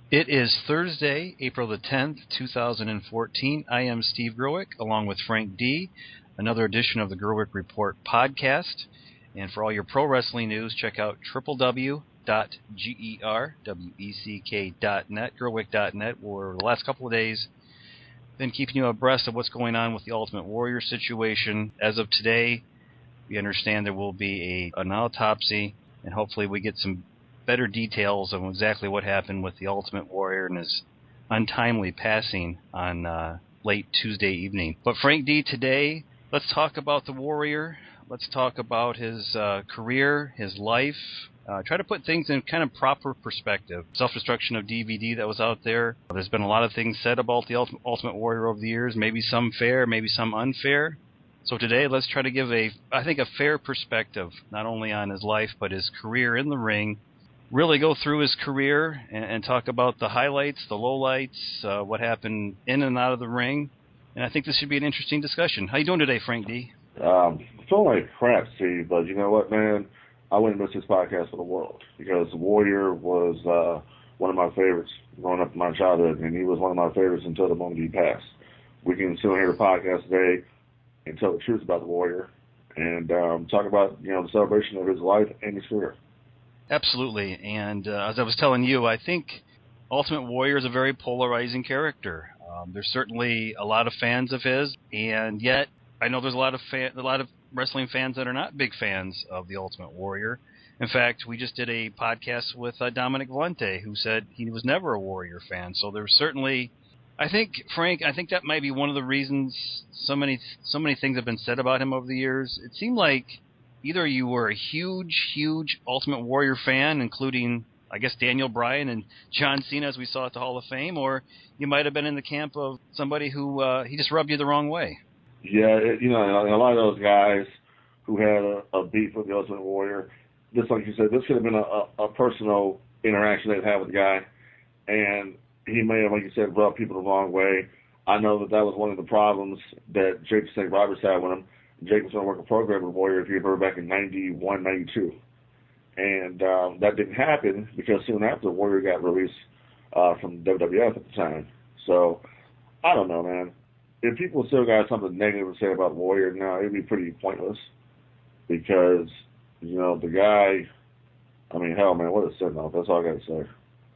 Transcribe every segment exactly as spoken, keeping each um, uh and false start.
It is Thursday, April the tenth, two thousand fourteen. I am Steve Gerwick, along with Frank D., another edition of the Gerwick Report podcast. And for all your pro wrestling news, check out w w w dot gerwick dot net, gerwick dot net, where the last couple of days been keeping you abreast of what's going on with the Ultimate Warrior situation. As of today, we understand there will be a, an autopsy, and hopefully we get some better details of exactly what happened with the Ultimate Warrior and his untimely passing on uh, late Tuesday evening. But Frank D., today, let's talk about the Warrior. Let's talk about his uh, career, his life. Uh, try to put things in kind of proper perspective. Self-Destruction of D V D that was out there. There's been a lot of things said about the Ultimate Warrior over the years, maybe some fair, maybe some unfair. So today, let's try to give a, I think, a fair perspective, not only on his life, but his career in the ring. Really go through his career and, and talk about the highlights, the lowlights, uh, what happened in and out of the ring. And I think this should be an interesting discussion. How you doing today, Frank D? Um, feeling like crap, Steve, but you know what, man? I wouldn't miss this podcast for the world because the Warrior was uh, one of my favorites growing up in my childhood, and he was one of my favorites until the moment he passed. We can still hear the podcast today and tell the truth about the Warrior and um, talk about, you know, the celebration of his life and his career. Absolutely. And uh, as I was telling you, I think Ultimate Warrior is a very polarizing character. Um, there's certainly a lot of fans of his, and yet I know there's a lot of fan, a lot of wrestling fans that are not big fans of the Ultimate Warrior. In fact, we just did a podcast with uh, Dominic Valente, who said he was never a Warrior fan. So there's certainly, I think, Frank, I think that might be one of the reasons so many so many things have been said about him over the years. It seemed like either you were a huge, huge Ultimate Warrior fan, including, I guess, Daniel Bryan and John Cena, as we saw at the Hall of Fame, or you might have been in the camp of somebody who uh, he just rubbed you the wrong way. Yeah, it, you know, a lot of those guys who had a, a beef with the Ultimate Warrior, just like you said, this could have been a, a, a personal interaction they'd had with the guy, and he may have, like you said, rubbed people the wrong way. I know that that was one of the problems that Jake Saint Roberts had with him. Jake was going to work a program with Warrior, if you remember, back in ninety-one, ninety-two. And um, that didn't happen because soon after, Warrior got released uh, from W W F at the time. So, I don't know, man. If people still got something negative to say about Warrior now, it'd be pretty pointless because, you know, the guy, I mean, hell, man, what a send-off. That's all I got to say.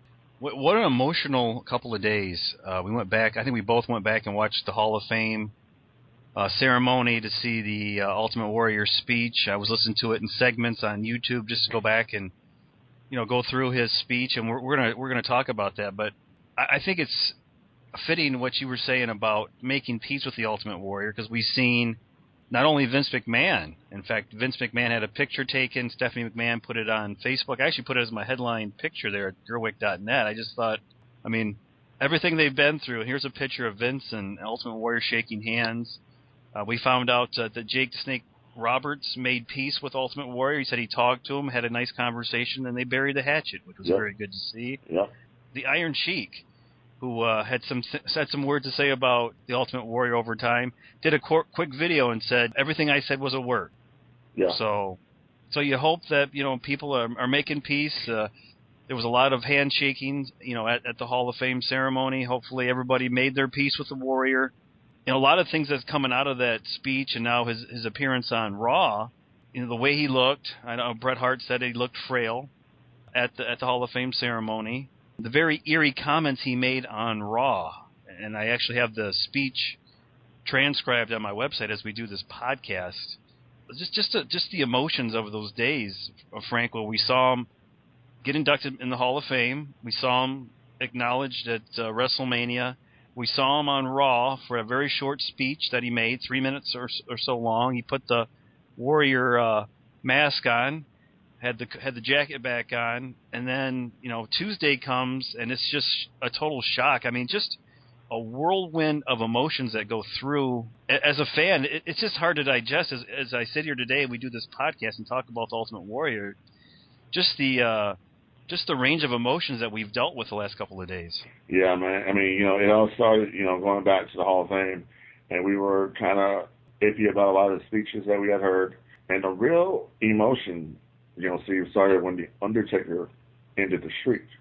What an emotional couple of days. Uh, we went back, I think we both went back and watched the Hall of Fame Uh, ceremony to see the uh, Ultimate Warrior speech. I was listening to it in segments on YouTube just to go back and, you know, go through his speech, and we're, we're gonna we're gonna talk about that. But I, I think it's fitting what you were saying about making peace with the Ultimate Warrior, because we've seen not only Vince McMahon. In fact, Vince McMahon had a picture taken. Stephanie McMahon put it on Facebook. I actually put it as my headline picture there at gerwick dot net. I just thought, I mean, everything they've been through. Here's a picture of Vince and Ultimate Warrior shaking hands. Uh, we found out uh, that Jake the Snake Roberts made peace with Ultimate Warrior. He said he talked to him, had a nice conversation, and they buried the hatchet, which was yep. very good to see. Yep. The Iron Sheik, who uh, had some said some words to say about the Ultimate Warrior over time, did a qu- quick video and said everything I said was a word. Yeah. So, so you hope that, you know, people are, are making peace. Uh, there was a lot of handshaking, you know, at, at the Hall of Fame ceremony. Hopefully, everybody made their peace with the Warrior. You know, a lot of things that's coming out of that speech and now his his appearance on Raw, you know, the way he looked. I know Bret Hart said he looked frail at the at the Hall of Fame ceremony. The very eerie comments he made on Raw, and I actually have the speech transcribed on my website as we do this podcast. Just just a, just the emotions of those days, Frank, where we saw him get inducted in the Hall of Fame. We saw him acknowledged at uh, WrestleMania. We saw him on Raw for a very short speech that he made, three minutes or, or so long. He put the Warrior uh, mask on, had the had the jacket back on, and then, you know, Tuesday comes and it's just a total shock. I mean, just a whirlwind of emotions that go through. As a fan, it, it's just hard to digest. As, as I sit here today and we do this podcast and talk about the Ultimate Warrior, just the uh, just the range of emotions that we've dealt with the last couple of days. Yeah, man. I mean, you know, it all started, you know, going back to the Hall of Fame, and we were kind of iffy about a lot of the speeches that we had heard. And the real emotion, you know, Steve, started when The Undertaker ended the streak.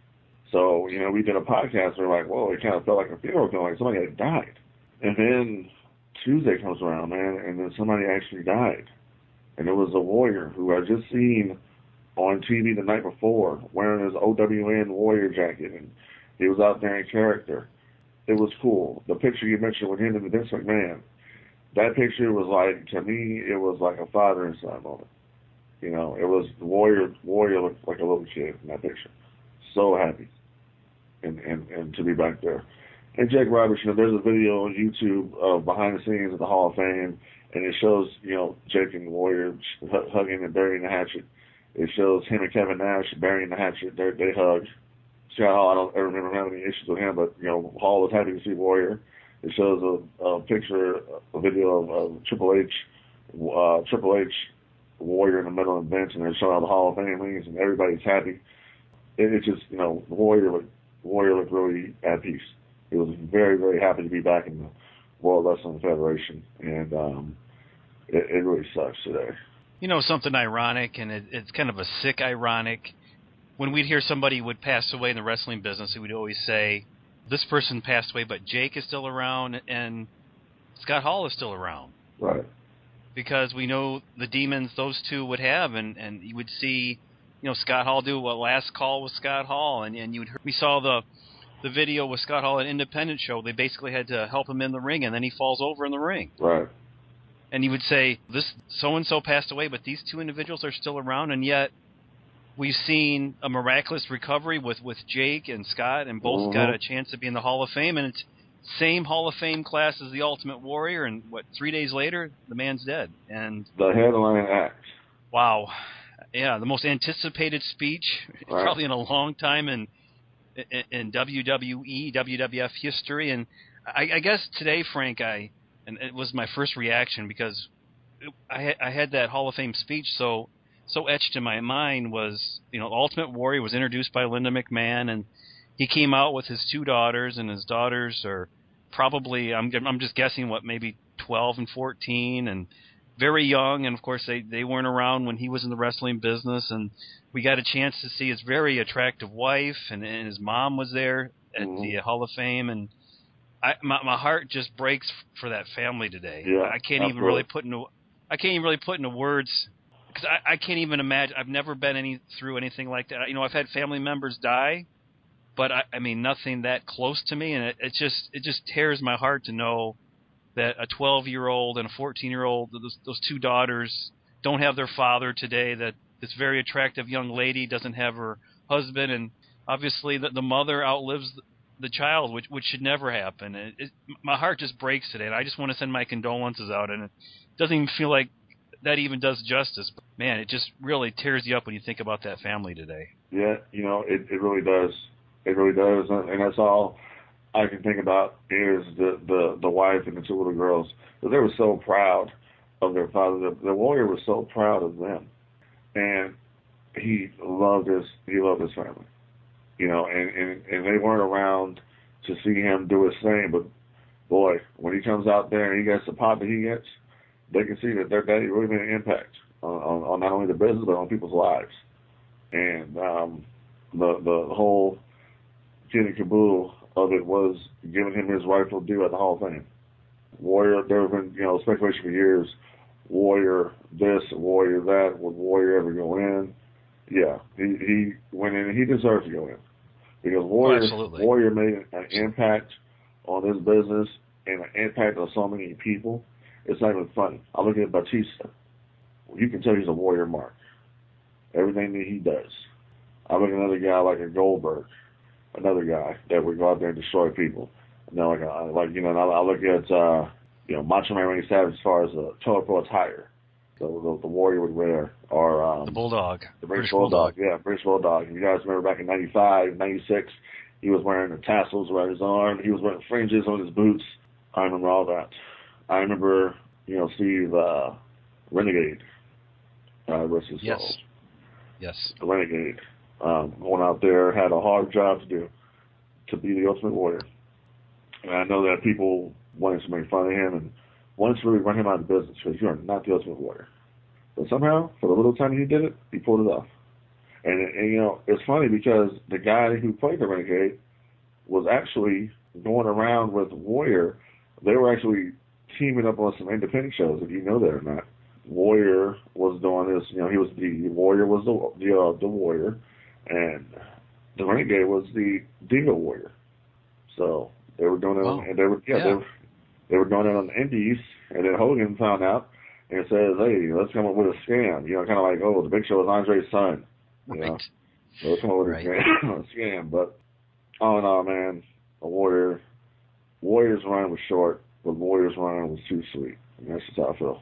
So, you know, we did a podcast. We were like, whoa, it kind of felt like a funeral, like somebody had died. And then Tuesday comes around, man, and then somebody actually died. And it was a Warrior who I just seen on T V the night before wearing his O W N Warrior jacket, and he was out there in character. It was cool. The picture you mentioned with him and Vince McMahon, that picture was like, to me, it was like a father and son moment. You know, it was Warrior. Warrior looked like a little kid in that picture. So happy, and and and to be back there. And Jake Roberts, you know, there's a video on YouTube of behind the scenes at the Hall of Fame, and it shows, you know, Jake and Warrior hugging and burying the hatchet. It shows him and Kevin Nash burying the hatchet. They they hugged. Scott Hall, I don't ever remember having any issues with him, but, you know, Hall was happy to see Warrior. It shows a, a picture, a video of, of Triple H, uh, Triple H, Warrior in the middle of the bench, and they're showing all the Hall of Fame rings, and everybody's happy. It, it's just, you know, Warrior looked, Warrior looked really at peace. He was very, very happy to be back in the World Wrestling Federation, and um, it, it really sucks today. You know, something ironic, and it, it's kind of a sick ironic. When we'd hear somebody would pass away in the wrestling business, we would always say, this person passed away, but Jake is still around, and Scott Hall is still around. Right. Because we know the demons those two would have, and, and you would see, you know, Scott Hall do a last call with Scott Hall, and, and you would we saw the the video with Scott Hall at an independent show. They basically had to help him in the ring, and then he falls over in the ring. Right. And you would say, this so-and-so passed away, but these two individuals are still around, and yet we've seen a miraculous recovery with, with Jake and Scott, and both mm-hmm. got a chance to be in the Hall of Fame, and it's same Hall of Fame class as the Ultimate Warrior, and what, three days later, the man's dead. And the headline act. Wow. Yeah, the most anticipated speech right. probably in a long time in, in in W W E, W W F history. And I, I guess today, Frank, I and it was my first reaction because I had, I had that Hall of Fame speech so so etched in my mind was, you know, Ultimate Warrior was introduced by Linda McMahon, and he came out with his two daughters, and his daughters are probably, I'm I'm just guessing, what, maybe twelve and fourteen, and very young, and of course they, they weren't around when he was in the wrestling business, and we got a chance to see his very attractive wife, and, and his mom was there at mm-hmm. the Hall of Fame, and I, my, my heart just breaks for that family today. Yeah, I can't absolutely. even really put into I can't even really put into words, because I, I can't even imagine. I've never been any through anything like that. You know, I've had family members die, but I, I mean nothing that close to me, and it, it just it just tears my heart to know that a twelve-year-old and a fourteen-year-old, those, those two daughters, don't have their father today, that this very attractive young lady doesn't have her husband, and obviously the, the mother outlives the, the child, which which should never happen. It, it, my heart just breaks today, and I just want to send my condolences out, and it doesn't even feel like that even does justice. But man, it just really tears you up when you think about that family today. Yeah, you know, it, it really does. It really does, and that's all I can think about is the, the, the wife and the two little girls. But they were so proud of their father. The, the Warrior was so proud of them, and he loved his he loved his family, you know. And, and, and they weren't around to see him do his thing. But boy, when he comes out there and he gets the pop that he gets, they can see that their daddy really made an impact on, on, on not only the business but on people's lives. And um, the the whole kid and caboodle of it was giving him his rightful due at the Hall of Fame. Warrior, there have been, you know, speculation for years, Warrior this, Warrior that, would Warrior ever go in? Yeah, he, he went in and he deserved to go in. Because Warrior, oh, Warrior made an impact on this business and an impact on so many people. It's not even funny. I look at Batista. You can tell he's a Warrior mark. Everything that he does. I look at another guy like a Goldberg. Another guy that would go out there and destroy people. You know, like, uh, like you know, I, I look at uh, you know, Macho Man Randy Savage as far as the Total Pro attire, the, the the Warrior would wear, or um, the Bulldog, the British, British Bulldog. Bulldog, yeah, British Bulldog. You guys remember back in ninety-five, ninety-six, he was wearing the tassels around his arm. He was wearing fringes on his boots. I remember all that. I remember, you know, Steve uh, Renegade. Uh, rest his yes. soul. Yes. The Renegade. Um, going out there, had a hard job to do to be the Ultimate Warrior. And I know that people wanted to make fun of him and wanted to really run him out of the business because you're not the Ultimate Warrior. But somehow, for the little time he did it, he pulled it off. And, and you know, it's funny because the guy who played the Renegade was actually going around with Warrior. They were actually teaming up on some independent shows, if you know that or not. Warrior was doing this, you know, he was the Warrior was the the, uh, the Warrior, and the Renegade was the Diva Warrior. So they were doing it, wow. on, and they were yeah, yeah. They, were, they were doing it on the Indies, and then Hogan found out and says, "Hey, let's come up with a scam." You know, kind of like, oh, the Big Show is Andre's son. You Right. know, so let's come up with right. a scam. a scam. But all in all, man, a Warrior, Warrior's run was short, but Warrior's run was too sweet. And that's just how I feel.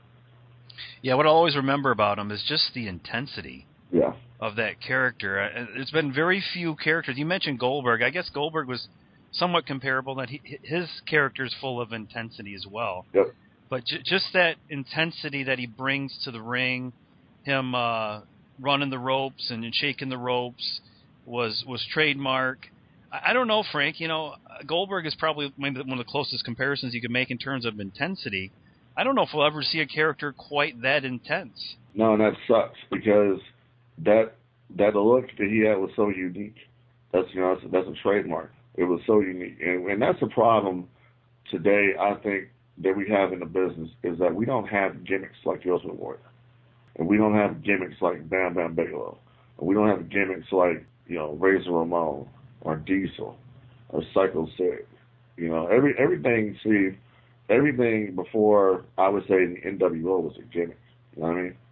Yeah, what I always remember about him is just the intensity Yeah. of that character. Uh, There's been very few characters. You mentioned Goldberg. I guess Goldberg was somewhat comparable, that he, his character is full of intensity as well. Yep. But j- just that intensity that he brings to the ring, him uh, running the ropes and shaking the ropes, was was trademark. I, I don't know, Frank. You know, Goldberg is probably maybe one of the closest comparisons you could make in terms of intensity. I don't know if we'll ever see a character quite that intense. No, and that sucks because that that look that he had was so unique. That's you know that's, that's a trademark. It was so unique, and, and that's a problem today. I think that we have in the business is that we don't have gimmicks like the Ultimate Warrior, and we don't have gimmicks like Bam Bam Bigelow, and we don't have gimmicks like you know Razor Ramon or Diesel or Psycho Sid. You know every everything. See. Everything before, I would say, the N W O was a gimmick. You know what I mean?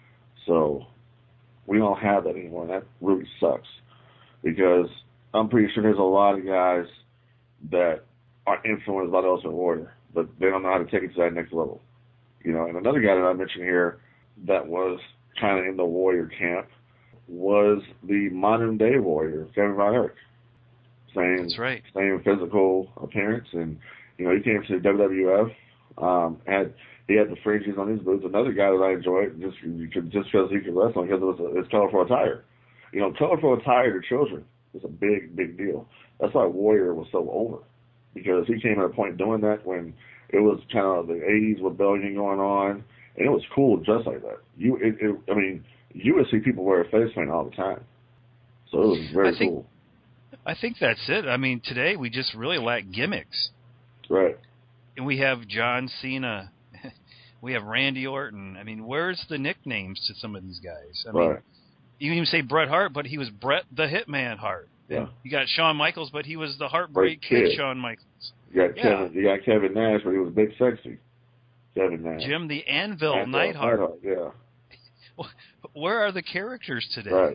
So we don't have that anymore, and that really sucks because I'm pretty sure there's a lot of guys that are influenced by the Ultimate Warrior, but they don't know how to take it to that next level. You know, and another guy that I mentioned here that was kind of in the Warrior camp was the modern day Warrior, Kevin Von Erich. Same, That's right. Same physical appearance, and you know, he came to the W W F. Um, had he had the fringes on his boots. Another guy that I enjoyed just just because he could wrestle because it was a, it's colorful attire. You know, colorful attire to children is a big big deal. That's why Warrior was so over because he came at a point doing that when it was kind of the eighties rebellion going on, and it was cool just like that. You, it, it, I mean, you would see people wear a face paint all the time, so it was very I think, cool. I think that's it. I mean, today we just really lack gimmicks. Right. And we have John Cena. We have Randy Orton. I mean, where's the nicknames to some of these guys? I mean, right. you can even say Bret Hart, but he was Bret the Hitman Hart. Yeah. You got Shawn Michaels, but he was the Heartbreak Kid, Kid Shawn Michaels. You got yeah. Kevin. You got Kevin Nash, but he was big sexy. Kevin Nash. Jim the Anvil, Anvil Neidhart. Neidhart. Yeah. Where are the characters today? Right.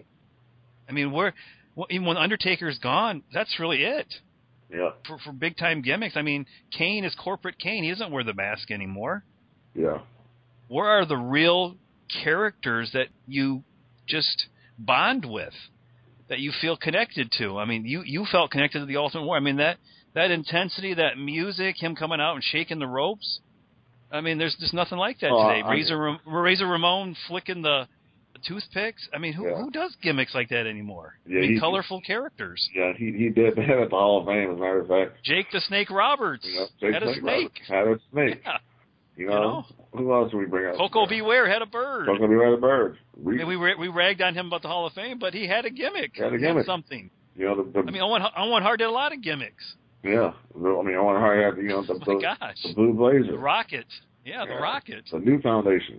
I mean, where well, even when Undertaker's gone, that's really it. Yeah. For for big time gimmicks, I mean, Kane is corporate Kane. He doesn't wear the mask anymore. Yeah. Where are the real characters that you just bond with, that you feel connected to? I mean, you, you felt connected to the Ultimate Warrior. I mean, that that intensity, that music, him coming out and shaking the ropes. I mean, there's just nothing like that oh, today. I, Razor I, Razor Ramon flicking the toothpicks. I mean, who yeah. who does gimmicks like that anymore? Yeah, I mean, he, colorful characters. Yeah, he he did that at the Hall of Fame, as a matter of fact. Jake the Snake Roberts you know, Jake had Snake a snake. Roberts had a snake. Yeah. You know, you know, who else do we bring up? Coco Beware had a bird. Coco Beware had a bird. We, I mean, we we ragged on him about the Hall of Fame, but he had a gimmick. He had a he gimmick. Had something. You know, the, the, I mean, Owen Owen Hart did a lot of gimmicks. Yeah, I mean, Owen Hart had you know the, oh my the, gosh. the Blue Blazer, the Rocket. Yeah, yeah, the Rocket. The New Foundation.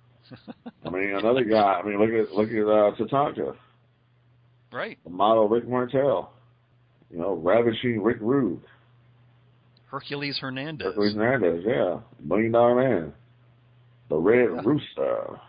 I mean, another guy. I mean, look at look at uh, Tatanka. Right. The model Rick Martel. You know, Ravishing Rick Rude. Hercules Hernandez. Hercules Hernandez, yeah. Million Dollar Man. The Red yeah. Rooster.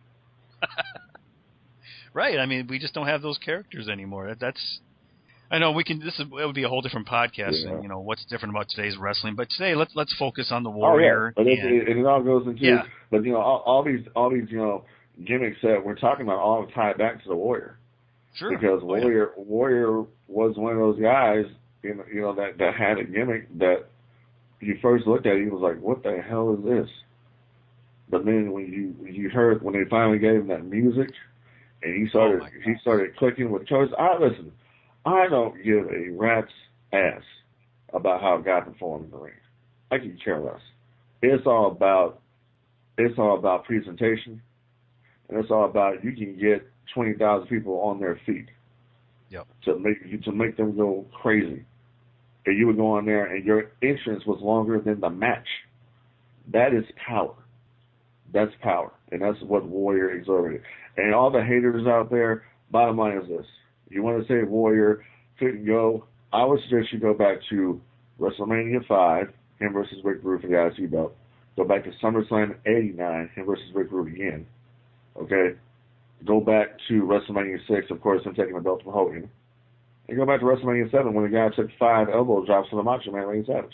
Right. I mean, we just don't have those characters anymore. That, that's. I know we can. This is, it would be a whole different podcast, yeah. and you know what's different about today's wrestling. But today, let's let's focus on the Warrior. Oh, yeah. But and, it, it, it all goes into. Yeah. But you know, all, all these all these you know gimmicks that we're talking about all tie back to the Warrior. Sure. Because Warrior oh, yeah. Warrior was one of those guys, you know, you know that that had a gimmick that you first looked at, he was like, "What the hell is this?" But then when you you heard when they finally gave him that music, and he started oh he started clicking with choice. I listen. I don't give a rat's ass about how a guy performed in the ring. I can care less. It's all about it's all about presentation, and it's all about you can get twenty thousand people on their feet. Yep. To make to make them go crazy. And you would go on there and your entrance was longer than the match. That is power. That's power. And that's what Warrior exerted. And all the haters out there, bottom line is this. You want to say Warrior couldn't go, I would suggest you go back to WrestleMania five, him versus Rick Rude for the I C belt. Go back to SummerSlam eighty-nine, him versus Rick Rude again. Okay? Go back to WrestleMania six, of course, him taking the belt from Hogan. And go back to WrestleMania seven when the guy took five elbow drops from the Macho Man Randy Savage.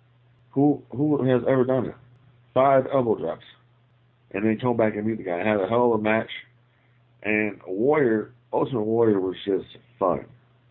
Who who has ever done it? Five elbow drops. And then come back and meet the guy. Had a hell of a match. And Warrior, Ultimate Warrior was just fun.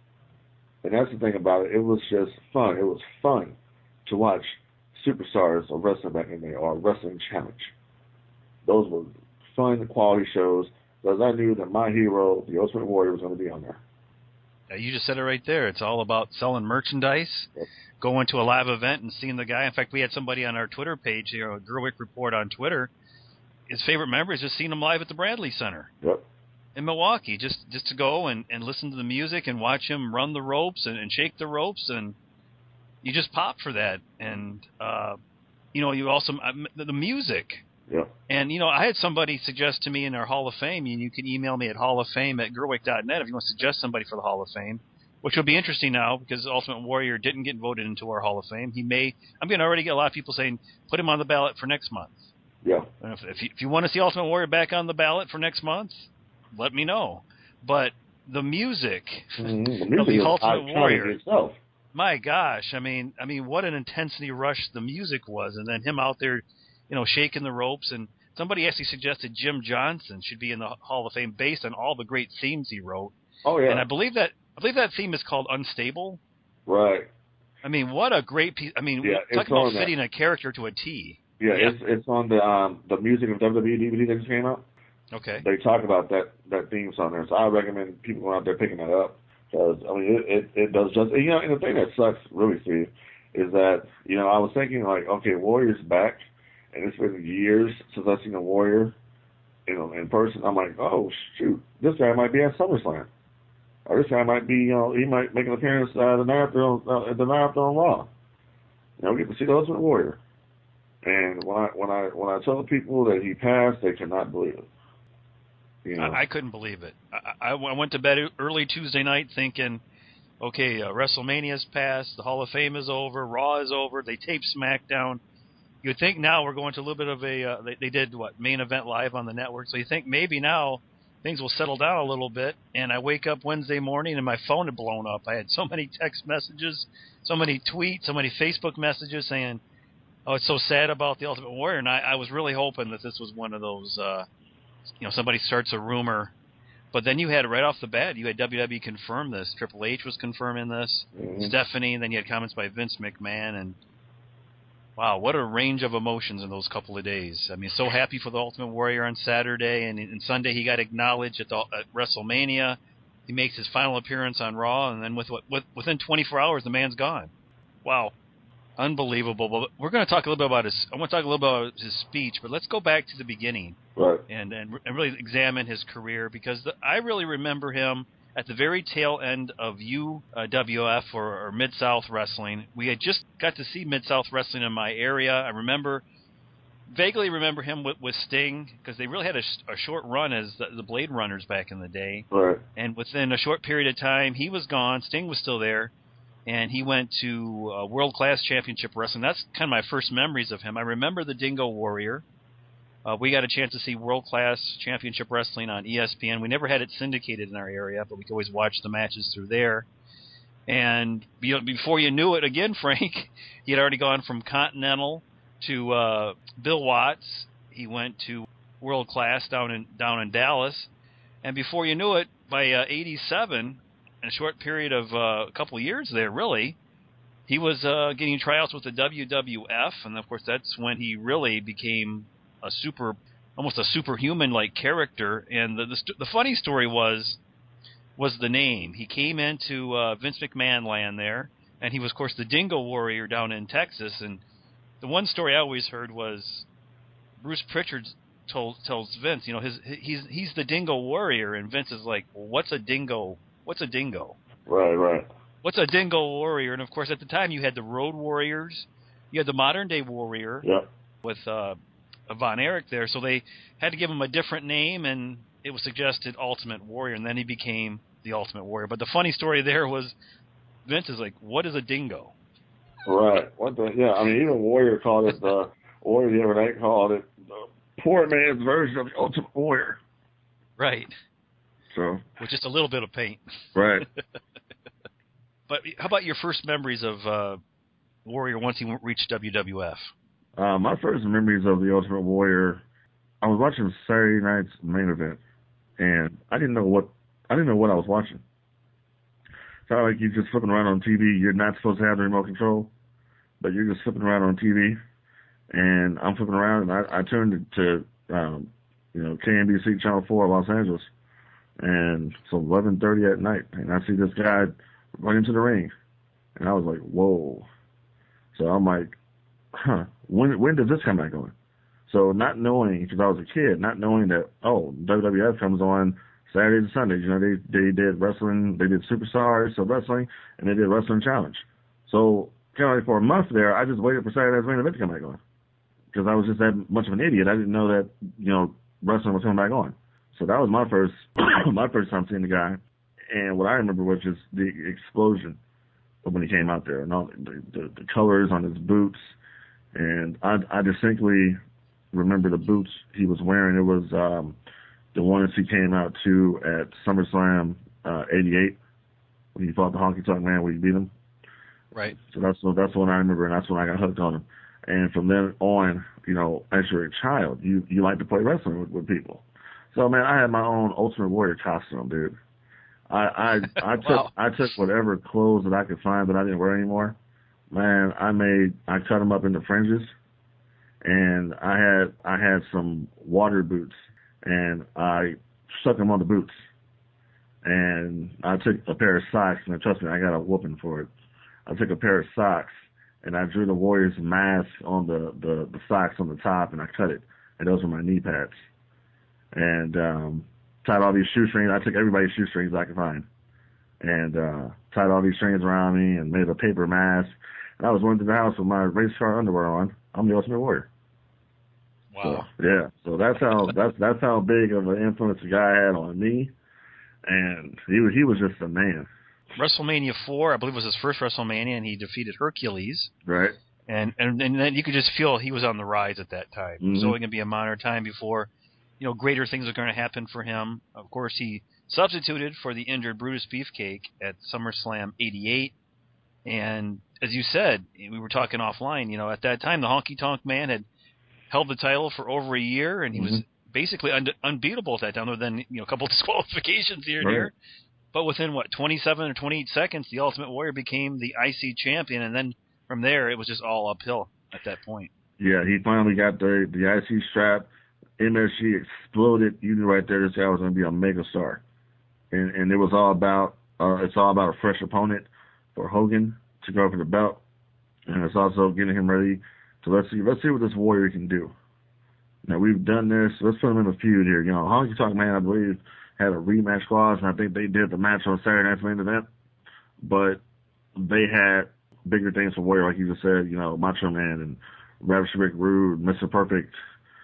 And that's the thing about it. It was just fun. It was fun to watch superstars of wrestling back in the day, or Wrestling Challenge. Those were fun, quality shows, because I knew that my hero, the Ultimate Warrior, was going to be on there. Yeah, you just said it right there. It's all about selling merchandise, Yep. going to a live event and seeing the guy. In fact, we had somebody on our Twitter page, you know, Gerwick Report on Twitter. His favorite member is just seeing him live at the Bradley Center. Yep. In Milwaukee, just just to go and, and listen to the music and watch him run the ropes and, and shake the ropes, and you just pop for that. And, uh, you know, you also, uh, the music. Yeah. And, you know, I had somebody suggest to me in our Hall of Fame, and you can email me at hall of fame at gerwick dot net if you want to suggest somebody for the Hall of Fame, which will be interesting now because Ultimate Warrior didn't get voted into our Hall of Fame. He may, I'm going to already get a lot of people saying, put him on the ballot for next month. Yeah. If, if, you, if you want to see Ultimate Warrior back on the ballot for next month, let me know. But the music, Mm-hmm. The of music the is Ultimate iconic Warrior, itself. my gosh, I mean, I mean, what an intensity rush the music was, and then him out there, you know, shaking the ropes. And somebody actually suggested Jim Johnson should be in the Hall of Fame based on all the great themes he wrote. Oh yeah. And I believe that I believe that theme is called Unstable. Right. I mean, what a great piece! I mean, Yeah, talk about that. fitting a character to a T. Yeah, Yeah. it's it's on the um the music of W W E D V D that just came out. Okay. They talk about that that theme song there, so I recommend people going out there picking that up because I mean it, it it does just, you know, and the thing that sucks really, Steve, is that, you know, I was thinking like, okay, Warrior's back, and it's been years since I've seen a Warrior, you know, in person. I'm like, oh shoot, this guy might be at SummerSlam, or this guy might be, you know, he might make an appearance uh, the night after on uh, the night after on Raw. You know, we get to see the Ultimate Warrior. And when I when I when I tell people that he passed, they cannot believe it. You know? I, I couldn't believe it. I, I went to bed early Tuesday night thinking, okay, uh, WrestleMania's passed, the Hall of Fame is over, Raw is over, they taped SmackDown. You would think now we're going to a little bit of a, uh, they, they did, what, main event live on the network, so you think maybe now things will settle down a little bit, and I wake up Wednesday morning and my phone had blown up. I had so many text messages, so many tweets, so many Facebook messages saying, oh, it's so sad about the Ultimate Warrior, and I, I was really hoping that this was one of those, uh, you know, somebody starts a rumor. But then you had, right off the bat, you had W W E confirm this. Triple H was confirming this. Mm-hmm. Stephanie, and then you had comments by Vince McMahon. And, wow, what a range of emotions in those couple of days. I mean, so happy for the Ultimate Warrior on Saturday. And, and Sunday he got acknowledged at, the, at WrestleMania. He makes his final appearance on Raw. And then with, with within twenty-four hours, the man's gone. Wow. Unbelievable. But we're going to talk a little bit about his. I want to talk a little bit about his speech, but let's go back to the beginning, right. and and, and really examine his career, because the, I really remember him at the very tail end of U W F or, or Mid South Wrestling. We had just got to see Mid South Wrestling in my area. I remember vaguely remember him with, with Sting, because they really had a, a short run as the, the Blade Runners back in the day. Right. And within a short period of time, he was gone. Sting was still there. And he went to uh, World Class Championship Wrestling. That's kind of my first memories of him. I remember the Dingo Warrior. Uh, we got a chance to see World Class Championship Wrestling on E S P N. We never had it syndicated in our area, but we could always watch the matches through there. And you know, before you knew it, again, Frank, he had already gone from Continental to uh, Bill Watts. He went to World Class down in down in Dallas. And before you knew it, by uh, eighty-seven, in a short period of uh, a couple of years there, really, he was uh, getting tryouts with the W W F, and of course that's when he really became a super, almost a superhuman-like character. And the the, the funny story was was the name. He came into uh, Vince McMahon land there, and he was, of course, the Dingo Warrior down in Texas. And the one story I always heard was Bruce Pritchard told tells Vince, you know, his he's he's the Dingo Warrior, and Vince is like, well, what's a dingo? What's a dingo? Right, right. What's a Dingo Warrior? And of course, at the time, you had the Road Warriors, you had the modern day Warrior Yep. with uh, Von Erich there, so they had to give him a different name, and it was suggested Ultimate Warrior, and then he became the Ultimate Warrior. But the funny story there was Vince is like, what is a dingo? Right. What the? Yeah. I mean, even Warrior called it the Warrior the other night called it the poor man's version of the Ultimate Warrior. Right. So. With just a little bit of paint. Right. But how about your first memories of uh, Warrior once he reached W W F? Uh, my first memories of the Ultimate Warrior, I was watching Saturday night's main event, and I didn't know what I didn't know what I was watching. It's not like you're just flipping around on T V. You're not supposed to have the remote control, but you're just flipping around on T V, and I'm flipping around, and I, I turned to um, you know K N B C Channel Four, Los Angeles, and it's eleven thirty at night, and I see this guy run into the ring, and I was like, whoa. So I'm like, huh, when when does this come back on? So not knowing, because I was a kid, not knowing that, oh, W W F comes on Saturdays and Sundays. You know, they they did wrestling, they did Superstars of Wrestling, and they did Wrestling Challenge. So kind of like for a month there, I just waited for Saturday's main event to come back on, because I was just that much of an idiot. I didn't know that, you know, wrestling was coming back on. So that was my first my first time seeing the guy, and what I remember was just the explosion of when he came out there, and all the, the, the colors on his boots, and I, I distinctly remember the boots he was wearing. It was um, the ones he came out to at SummerSlam uh, eighty-eight when he fought the Honky Tonk Man, where he beat him. Right. So that's that's when I remember, and that's when I got hooked on him. And from then on, you know, as you're a child, you you like to play wrestling with, with people. So man, I had my own Ultimate Warrior costume, dude. I I I took Wow. I took whatever clothes that I could find that I didn't wear anymore. Man, I made I cut them up into fringes, and I had I had some water boots, and I stuck them on the boots. And I took a pair of socks, and trust me, I got a whooping for it. I took a pair of socks, and I drew the Warriors mask on the, the, the socks on the top, and I cut it. And those were my knee pads. And um, tied all these shoestrings. I took everybody's shoestrings I could find. And uh, tied all these strings around me and made a paper mask. And I was running to the house with my race car underwear on. I'm the Ultimate Warrior. Wow. So, yeah. So that's how that's that's how big of an influence the guy had on me. And he was he was just a man. WrestleMania four, I believe, was his first WrestleMania, and he defeated Hercules. Right. And and, and then you could just feel he was on the rise at that time. Mm-hmm. So it was going to be a minor time before, you know, greater things were going to happen for him. Of course, he substituted for the injured Brutus Beefcake at SummerSlam eighty-eight. And as you said, we were talking offline, you know, at that time, the Honky Tonk Man had held the title for over a year, and he mm-hmm. was basically un- unbeatable at that time, other than, you know, a couple of disqualifications here and Right. there. But within, what, twenty-seven or twenty-eight seconds, the Ultimate Warrior became the I C champion, and then from there, it was just all uphill at that point. Yeah, he finally got the the I C strap. M S G exploded. You knew right there this guy was going to be a mega star. And and it was all about, uh, it's all about a fresh opponent for Hogan to go for the belt. And it's also getting him ready to, let's see, let's see what this Warrior can do. Now, we've done this. Let's put him in a feud here. You know, Honky Tonk Man, I believe, had a rematch clause, and I think they did the match on Saturday night's main event. But they had bigger things for Warrior, like you just said, you know, Macho Man and Ravishing Rick Rude, Mister Perfect.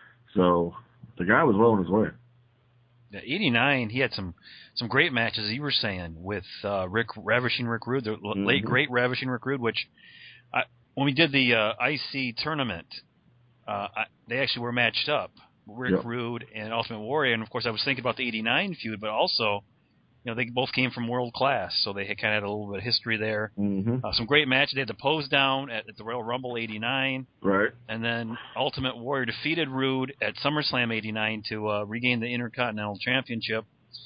So the guy was well on his way. Yeah, eighty-nine, he had some, some great matches, as you were saying, with uh, Rick Ravishing Rick Rude, the Mm-hmm. late, great Ravishing Rick Rude, which I, when we did the uh, I C tournament, uh, I, they actually were matched up, Rick Yep. Rude and Ultimate Warrior. And, of course, I was thinking about the eighty-nine feud, but also, you know, they both came from World Class, so they had kind of had a little bit of history there. Mm-hmm. Uh, some great matches. They had the pose down at, at the Royal Rumble eighty-nine. Right. And then Ultimate Warrior defeated Rude at SummerSlam eighty-nine to uh, regain the Intercontinental Championship.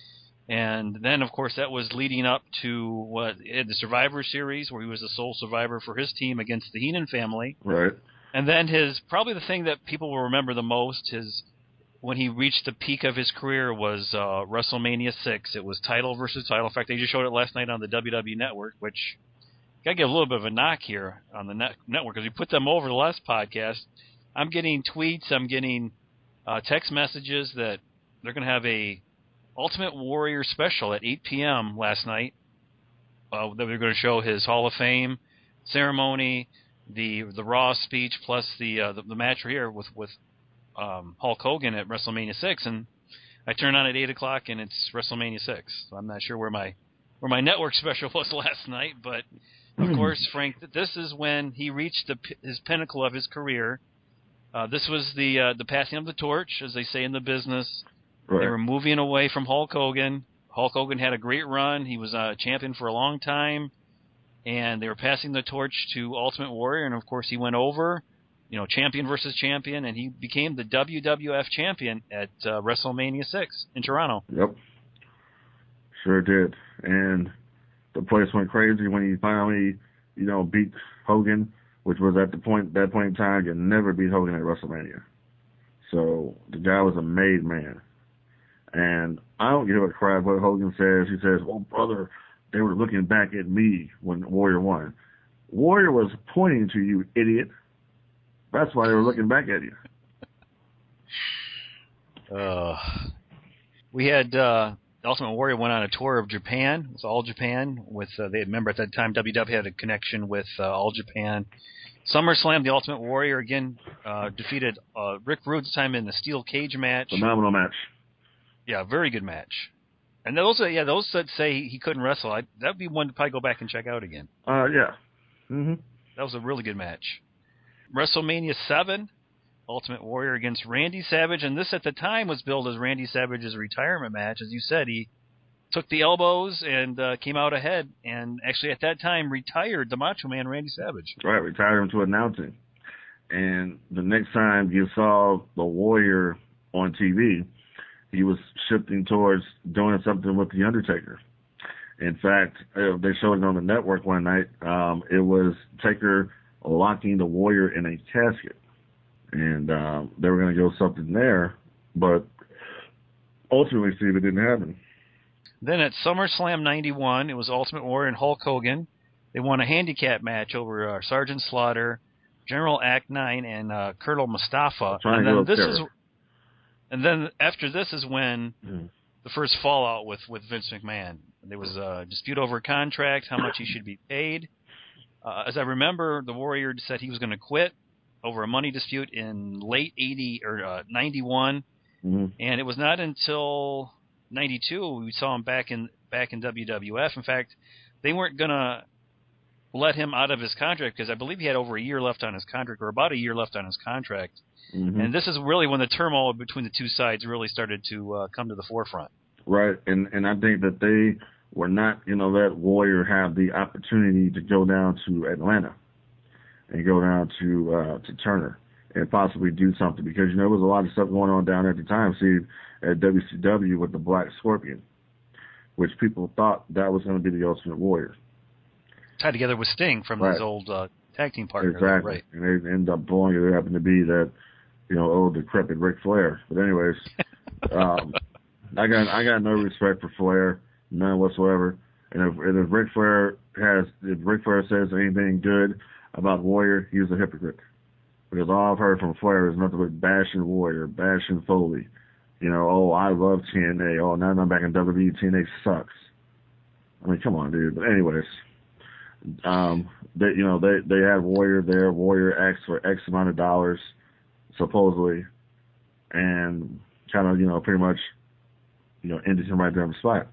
And then, of course, that was leading up to what the Survivor Series, where he was the sole survivor for his team against the Heenan family. Right. And then his, probably the thing that people will remember the most, his, when he reached the peak of his career, was uh, WrestleMania six. It was title versus title. In fact, they just showed it last night on the W W E Network, which got to give a little bit of a knock here on the net- network, because we put them over the last podcast. I'm getting tweets, I'm getting uh, text messages that they're going to have a Ultimate Warrior special at eight p.m. last night. Uh, that they're going to show his Hall of Fame ceremony, the the Raw speech, plus the uh, the, the match here with with um, Hulk Hogan at WrestleMania six. And I turned on at eight o'clock, and it's WrestleMania six. So I'm not sure where my where my network special was last night, but of course, Frank, this is when he reached the, his pinnacle of his career. Uh, this was the uh, the passing of the torch, as they say in the business. Right. They were moving away from Hulk Hogan. Hulk Hogan had a great run. He was a champion for a long time, and they were passing the torch to Ultimate Warrior, and of course he went over, you know, champion versus champion, and he became the W W F champion at uh, WrestleMania six in Toronto. Yep, sure did, and the place went crazy when he finally, you know, beat Hogan, which was at the point that point in time you never beat Hogan at WrestleMania. So the guy was a made man. And I don't give a crap what Hogan says. He says, well, brother, they were looking back at me when Warrior won. Warrior was pointing to you, idiot. That's why they were looking back at you. Uh, we had uh, Ultimate Warrior went on a tour of Japan. It was All Japan. With uh, they remember at that time W W E had a connection with uh, All Japan. SummerSlam, the Ultimate Warrior again uh, defeated uh, Rick Rude this time in the steel cage match. Phenomenal match. Yeah, very good match. And those, uh, yeah, those that say he couldn't wrestle, I, that'd be one to probably go back and check out again. Uh, yeah. Mm-hmm. That was a really good match. WrestleMania seven, Ultimate Warrior against Randy Savage, and this at the time was billed as Randy Savage's retirement match. As you said, he took the elbows and uh, came out ahead, and actually at that time retired the Macho Man Randy Savage. Right, retired him to announcing. And the next time you saw the Warrior on T V, he was shifting towards doing something with The Undertaker. In fact, they showed it on the network one night. Um, it was Taker locking the Warrior in a casket. And um, they were going to go something there, but ultimately, Steve, it didn't happen. Then at SummerSlam ninety-one, it was Ultimate Warrior and Hulk Hogan. They won a handicap match over uh, Sergeant Slaughter, General Act nine, and uh, Colonel Mustafa. And then this is... And then after this is when mm. the first fallout with, with Vince McMahon. There was a dispute over a contract, how much he should be paid. Uh, as I remember, the Warrior said he was going to quit over a money dispute in late eighty or uh, ninety-one, mm-hmm. and it was not until ninety-two we saw him back in back in W W F. In fact, they weren't going to let him out of his contract because I believe he had over a year left on his contract, or about a year left on his contract. Mm-hmm. And this is really when the turmoil between the two sides really started to uh, come to the forefront. Right, and and I think that they were not, you know, let Warrior have the opportunity to go down to Atlanta and go down to uh, to Turner and possibly do something, because, you know, there was a lot of stuff going on down at the time, see, at W C W with the Black Scorpion, which people thought that was going to be the Ultimate Warrior. Tied together with Sting from right. his old uh, tag team partner. Exactly, right. And they ended up blowing it. It happened to be that, you know, old decrepit Ric Flair. But anyways, um, I got I got no respect for Flair, none whatsoever. And if, and if Ric Flair has, if Ric Flair says anything good about Warrior, he's a hypocrite. Because all I've heard from Flair is nothing but bashing Warrior, bashing Foley. You know, oh, I love T N A. Oh, now I'm back in W W E. T N A sucks. I mean, come on, dude. But anyways, um, they, you know, they they had Warrior there. Warrior asked for X amount of dollars, supposedly, and kind of, you know, pretty much, you know, ended him right there on the spot.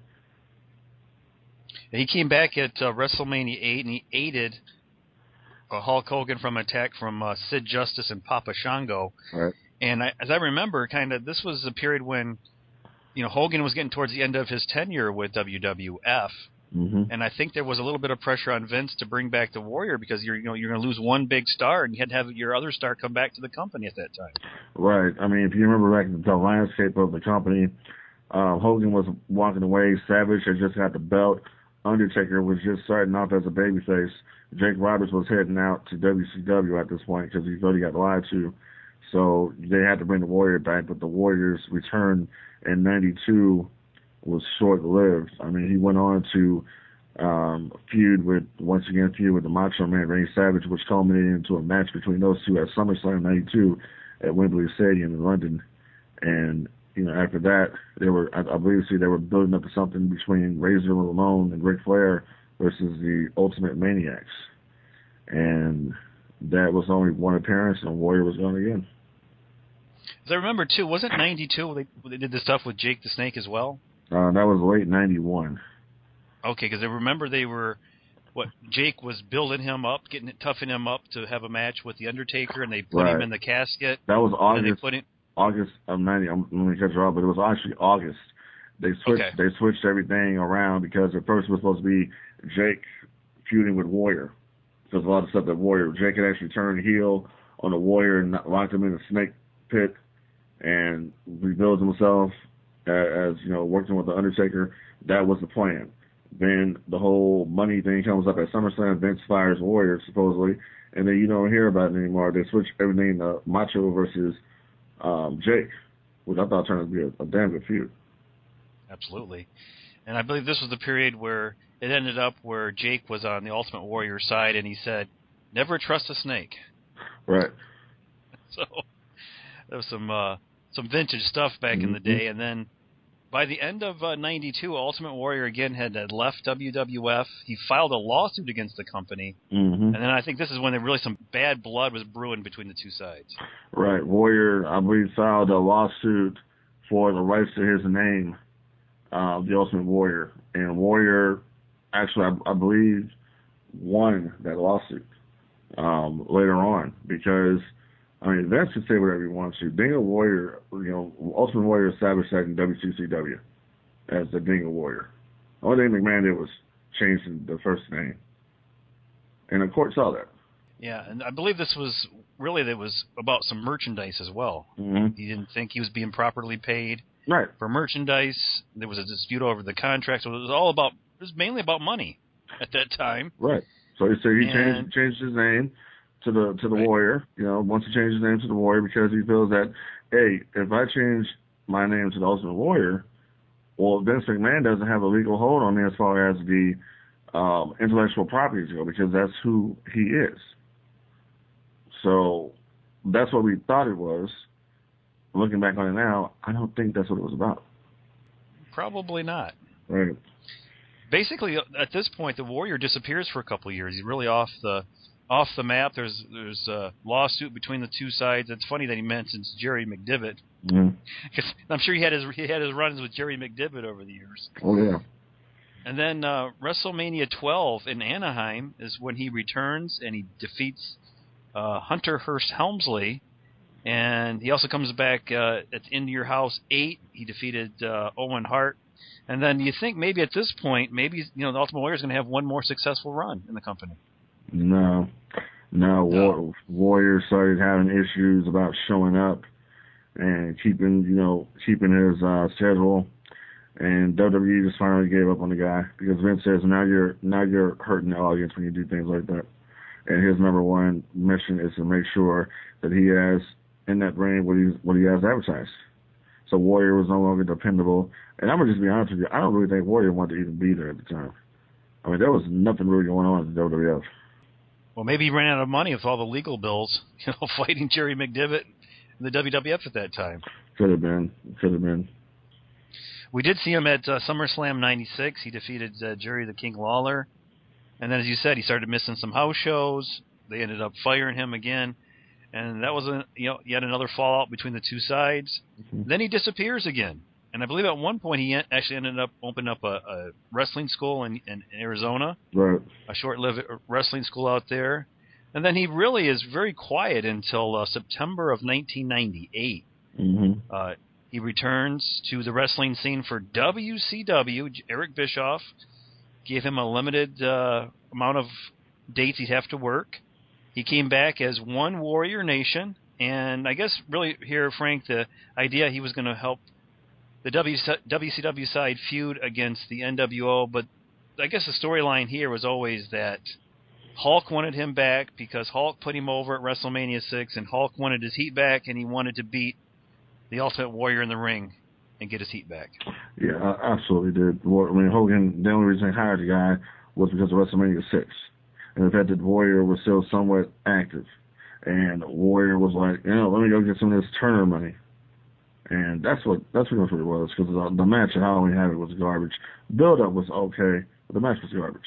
He came back at uh, WrestleMania eight, and he aided uh, Hulk Hogan from an attack from uh, Sid Justice and Papa Shango. Right. And I, as I remember, kind of, this was a period when, you know, Hogan was getting towards the end of his tenure with W W F. Mm-hmm. And I think there was a little bit of pressure on Vince to bring back the Warrior, because you're, you know, you're going to lose one big star, and you had to have your other star come back to the company at that time. Right. I mean, if you remember back in the landscape of the company, uh, Hogan was walking away. Savage had just got the belt. Undertaker was just starting off as a babyface. Jake Roberts was heading out to W C W at this point because he thought he got lied to. So they had to bring the Warrior back, but the Warrior's return in ninety-two was short-lived. I mean, he went on to um, feud with, once again, feud with the Macho Man, Randy Savage, which culminated into a match between those two at SummerSlam ninety-two at Wembley Stadium in London. And, you know, after that, they were, I, I believe, see, they were building up to something between Razor Ramon and Ric Flair versus the Ultimate Maniacs. And that was only one appearance, and Warrior was gone again. As I remember, too, wasn't ninety-two they, they did the stuff with Jake the Snake as well? Uh, that was late ninety-one. Okay, because I remember they were, what, Jake was building him up, getting it, toughing him up to have a match with The Undertaker, and they put Right. him in the casket. That was August. And they put him, August of ninety. I'm going to cut you off, but it was actually August. They switched. Okay. They switched everything around because at first it was supposed to be Jake feuding with Warrior. There's a lot of stuff that Warrior. Jake had actually turned heel on the Warrior and locked him in the snake pit and rebuilt himself as, you know, working with the Undertaker. That was the plan. Then the whole money thing comes up at SummerSlam. Vince fires Warrior supposedly, and then you don't hear about it anymore. They switch everything to Macho versus um, Jake, which I thought turned out to be a, a damn good feud. Absolutely. And I believe this was the period where it ended up where Jake was on the Ultimate Warrior side, and he said, "Never trust a snake." Right. So there was some uh, some vintage stuff back mm-hmm. in the day, and then by the end of uh, ninety-two, Ultimate Warrior again had uh, left W W F. He filed a lawsuit against the company, mm-hmm. and then I think this is when there really some bad blood was brewing between the two sides. Right. Warrior, I believe, filed a lawsuit for the rights to his name, uh, the Ultimate Warrior, and Warrior actually, I, I believe, won that lawsuit um, later on because, I mean, Vince could say whatever he wants to. Being a Warrior, you know, Ultimate Warrior established that in W C C W as the Dingo Warrior. The only thing McMahon did was change the first name, and the court saw that. Yeah, and I believe this was really that was about some merchandise as well. Mm-hmm. He didn't think he was being properly paid right. for merchandise. There was a dispute over the contract, so it was all about. It was mainly about money at that time. Right. So he said he and, changed changed his name to the to the right. Warrior. You know, wants to change his name to the Warrior because he feels that, hey, if I change my name to the Ultimate Warrior, well, Vince McMahon doesn't have a legal hold on me as far as the um, intellectual properties go because that's who he is. So that's what we thought it was. Looking back on it now, I don't think that's what it was about. Probably not. Right. Basically, at this point, the Warrior disappears for a couple of years. He's really off the off the map. There's there's a lawsuit between the two sides. It's funny that he mentions Jerry McDevitt. Mm-hmm. Because I'm sure he had his he had his runs with Jerry McDevitt over the years. Oh yeah. And then uh, WrestleMania twelve in Anaheim is when he returns and he defeats uh, Hunter Hearst Helmsley. And he also comes back uh, at Into Your House eight. He defeated uh, Owen Hart. And then you think maybe at this point, maybe you know the Ultimate Warrior is going to have one more successful run in the company. No, no. War- Warrior started having issues about showing up and keeping, you know, keeping his uh, schedule. And W W E just finally gave up on the guy because Vince says now you're now you're hurting the audience when you do things like that. And his number one mission is to make sure that he has in that ring what he what he has advertised. So Warrior was no longer dependable. And I'm going to just be honest with you, I don't really think Warrior wanted to even be there at the time. I mean, there was nothing really going on at the W W F. Well, maybe he ran out of money with all the legal bills, you know, fighting Jerry McDevitt in the W W F at that time. Could have been. Could have been. We did see him at uh, SummerSlam ninety-six. He defeated uh, Jerry the King Lawler. And then, as you said, he started missing some house shows. They ended up firing him again. And that was a, you know, yet another fallout between the two sides. Mm-hmm. Then he disappears again. And I believe at one point he actually ended up opening up a, a wrestling school in, in Arizona, right. a short-lived wrestling school out there. And then he really is very quiet until uh, September of nineteen ninety-eight. Mm-hmm. Uh, he returns to the wrestling scene for W C W. Eric Bischoff gave him a limited uh, amount of dates he'd have to work. He came back as One Warrior Nation. And I guess really here, Frank, the idea he was going to help the W C W side feud against the N W O, but I guess the storyline here was always that Hulk wanted him back because Hulk put him over at WrestleMania six, and Hulk wanted his heat back, and he wanted to beat the Ultimate Warrior in the ring and get his heat back. Yeah, I absolutely did. I mean, Hogan, the only reason he hired the guy was because of WrestleMania six, and the fact that Warrior was still somewhat active, and Warrior was like, you know, let me go get some of this Turner money. And that's what that's pretty much what it was, because the, the match at Halloween Havoc was garbage. Build-up was okay, but the match was garbage.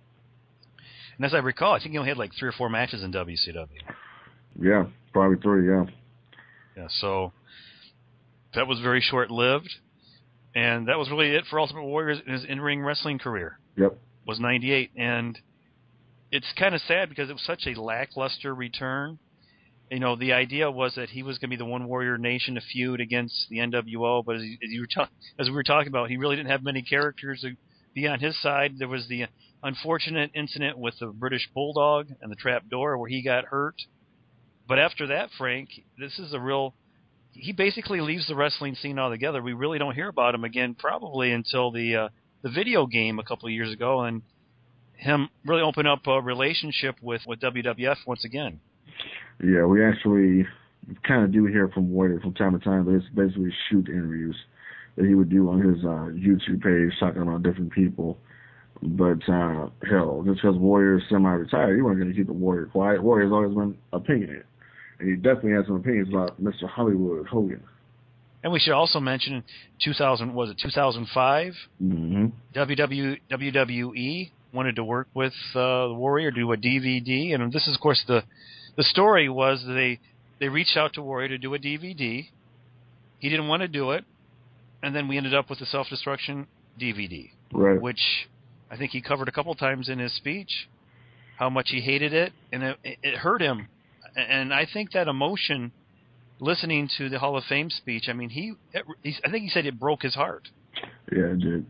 And as I recall, I think he only had like three or four matches in W C W. Yeah, probably three, yeah. Yeah, so that was very short-lived. And that was really it for Ultimate Warrior in his in-ring wrestling career. Yep. Was ninety-eight. And it's kind of sad because it was such a lackluster return. You know, the idea was that he was going to be the one Warrior Nation to feud against the N W O, but as, as, you were ta- as we were talking about, he really didn't have many characters to be on his side. There was the unfortunate incident with the British Bulldog and the trap door where he got hurt. But after that, Frank, this is a real... He basically leaves the wrestling scene altogether. We really don't hear about him again probably until the uh, the video game a couple of years ago, and him really open up a relationship with, with W W F once again. Yeah, we actually kind of do hear from Warrior from time to time, but it's basically shoot interviews that he would do on his uh, YouTube page talking about different people. But, uh, hell, just because Warrior's semi-retired, you weren't going to keep the Warrior quiet. Warrior's always been opinionated. And he definitely has some opinions about Mister Hollywood Hogan. And we should also mention two thousand, was it two thousand five? Mm-hmm. W W E wanted to work with uh, the Warrior, do a D V D. And this is, of course, the the story was they, they reached out to Warrior to do a D V D. He didn't want to do it. And then we ended up with the Self-Destruction D V D. Right. Which I think he covered a couple times in his speech, how much he hated it. And it, it hurt him. And I think that emotion, listening to the Hall of Fame speech, I mean, he, he, I think he said it broke his heart. Yeah, it did.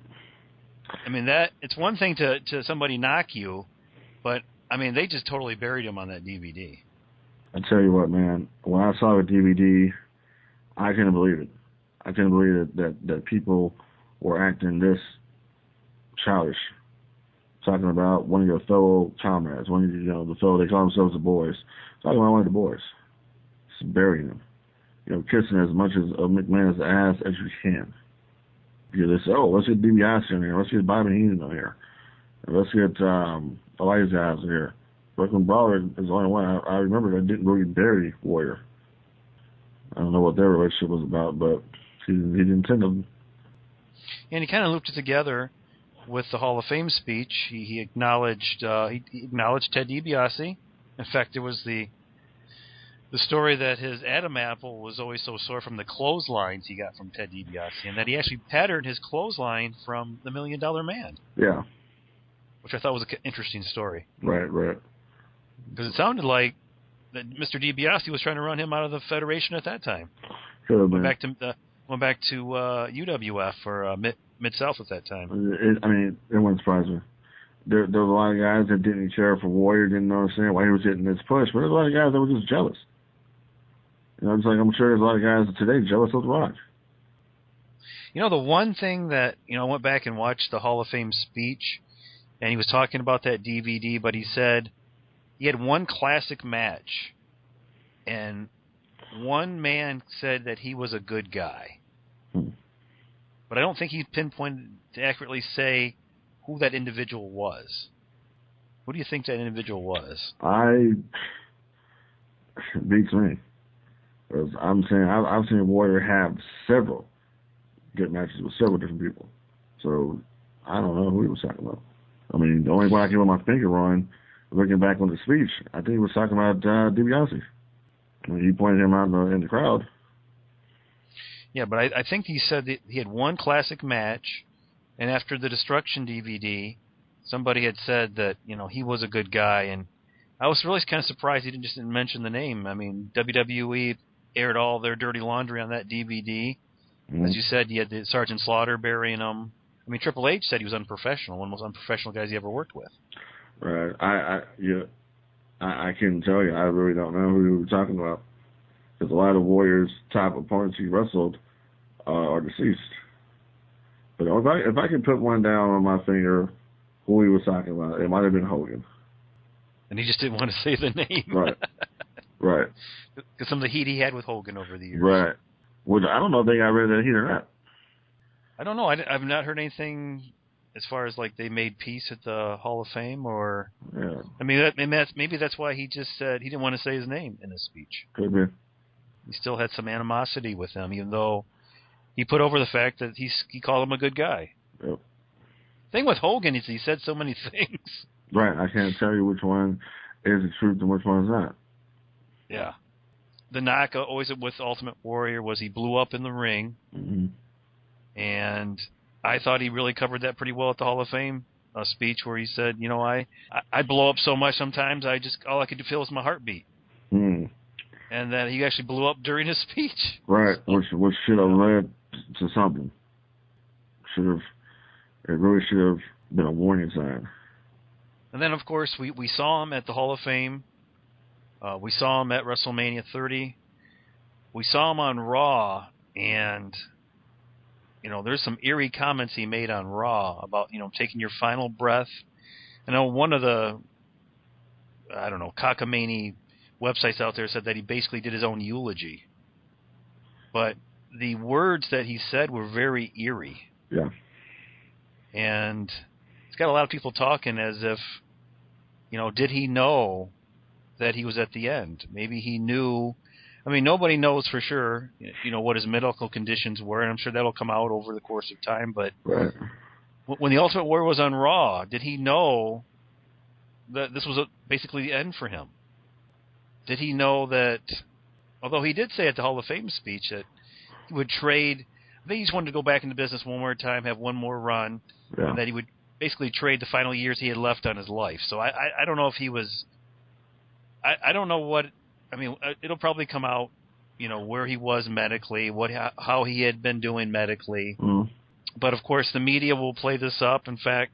I mean, that it's one thing to, to somebody knock you, but, I mean, they just totally buried him on that D V D. I tell you what, man, when I saw the D V D, I couldn't believe it. I couldn't believe it that, that people were acting this childish. Talking about one of your fellow comrades, one of your, you know, the fellow, they call themselves the boys. Talking about one of the boys. Just burying him. You know, kissing as much as of McMahon's ass as you can. You know, they say, oh, let's get DiBiase in here. Let's get Bobby Heenan in here. Let's get um, Elijah guys in here. Brooklyn Brawler is the only one I, I remember that didn't really bury Warrior. I don't know what their relationship was about, but he, he didn't tend to. And he kind of looped it together with the Hall of Fame speech. He, he acknowledged uh, he, he acknowledged Ted DiBiase. In fact, there was the the story that his Adam apple was always so sore from the clotheslines he got from Ted DiBiase, and that he actually patterned his clothesline from the Million Dollar Man. Yeah. Which I thought was an interesting story. Right, right. Because it sounded like that Mister DiBiase was trying to run him out of the Federation at that time. Could have been. Went back to uh, went back to uh, U W F or uh, Mid Mid South at that time. It, I mean, it wouldn't surprise me. There, there was a lot of guys that didn't care for Warrior, didn't understand why he was getting this push, but there's a lot of guys that were just jealous. You know, it's like I'm sure there's a lot of guys today jealous of The Rock. You know, the one thing that, you know, I went back and watched the Hall of Fame speech, and he was talking about that D V D, but he said he had one classic match, and one man said that he was a good guy. Hmm. But I don't think he pinpointed to accurately say who that individual was. Who do you think that individual was? I it beats me. Because I'm saying I've, I've seen Warrior have several good matches with several different people. So I don't know who he was talking about. I mean, the only one I can put my finger on, looking back on the speech, I think he was talking about uh, DiBiase. I mean, he pointed him out in the, in the crowd. Yeah, but I, I think he said that he had one classic match, and after the Destruction D V D, somebody had said that, you know, he was a good guy, and I was really kind of surprised he didn't just didn't mention the name. I mean, W W E aired all their dirty laundry on that D V D. Mm-hmm. As you said, you had the Sergeant Slaughter burying him. I mean, Triple H said he was unprofessional, one of the most unprofessional guys he ever worked with. Right. I, I, yeah, I, I can't tell you. I really don't know who we were talking about. Because a lot of Warrior's top opponents he wrestled uh, are deceased. But if I, if I can put one down on my finger, who he was talking about, it might have been Hogan. And he just didn't want to say the name. Right. Right. Because some of the heat he had with Hogan over the years. Right. Which I don't know if they got rid of that heat or not. I don't know. I, I've not heard anything as far as like they made peace at the Hall of Fame, or yeah. I mean, that, maybe that's maybe that's why he just said he didn't want to say his name in his speech. Could be. He still had some animosity with them, even though he put over the fact that he's he called him a good guy. Yep. Thing with Hogan is he said so many things. Right. I can't tell you which one is the truth and which one is not. Yeah. The knock always with Ultimate Warrior was he blew up in the ring, mm-hmm. and I thought he really covered that pretty well at the Hall of Fame uh, speech, where he said, "You know, I, I I blow up so much sometimes I just all I could feel was my heartbeat," mm. and that he actually blew up during his speech. Right, which which should have led to something. Should have it really should have been a warning sign. And then, of course, we we saw him at the Hall of Fame. Uh, we saw him at WrestleMania thirty. We saw him on Raw, and, you know, there's some eerie comments he made on Raw about, you know, taking your final breath. I know one of the, I don't know, cockamamie websites out there said that he basically did his own eulogy. But the words that he said were very eerie. Yeah. And it's got a lot of people talking as if, you know, did he know that he was at the end? Maybe he knew. I mean, nobody knows for sure, you know, what his medical conditions were, and I'm sure that'll come out over the course of time. But right. when the Ultimate Warrior was on Raw, did he know that this was a, basically the end for him? Did he know that, although he did say at the Hall of Fame speech that he would trade, I think he just wanted to go back into business one more time, have one more run, yeah. and that he would basically trade the final years he had left on his life. So I, I, I don't know if he was... I, I don't know what, I mean, it'll probably come out, you know, where he was medically, what how he had been doing medically. Mm. But, of course, the media will play this up. In fact,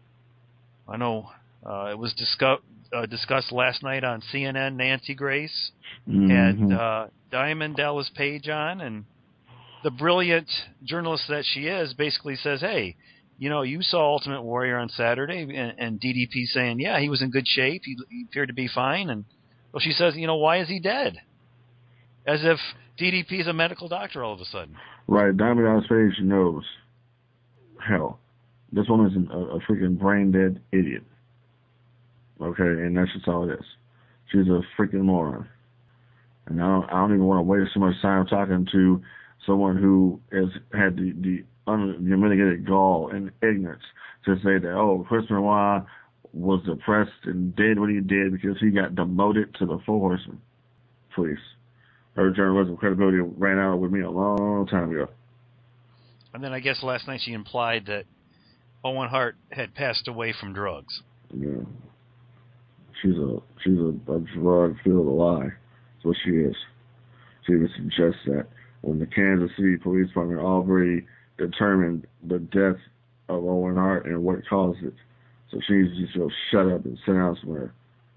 I know uh, it was discuss, uh, discussed last night on C N N. Nancy Grace mm-hmm. had uh, Diamond Dallas Page on, and the brilliant journalist that she is basically says, hey, you know, you saw Ultimate Warrior on Saturday, and, and D D P saying, yeah, he was in good shape. He, he appeared to be fine. And well, she says, you know, why is he dead? As if D D P is a medical doctor all of a sudden. Right. Diamond Dallas Page knows. Hell, this woman's a, a freaking brain dead idiot. Okay, and that's just all it is. She's a freaking moron. And I don't, I don't even want to waste so much time talking to someone who has had the the unmitigated gall and ignorance to say that, oh, Chris Benoit was depressed and did what he did because he got demoted to the Four Horsemen. Please. Her journalism credibility ran out with me a long time ago. And then I guess last night she implied that Owen Hart had passed away from drugs. Yeah. She's a she's a, a drug-filled lie. That's what she is. She even suggests that when the Kansas City Police Department already determined the death of Owen Hart and what caused it. So she's just going to shut up and sit down somewhere.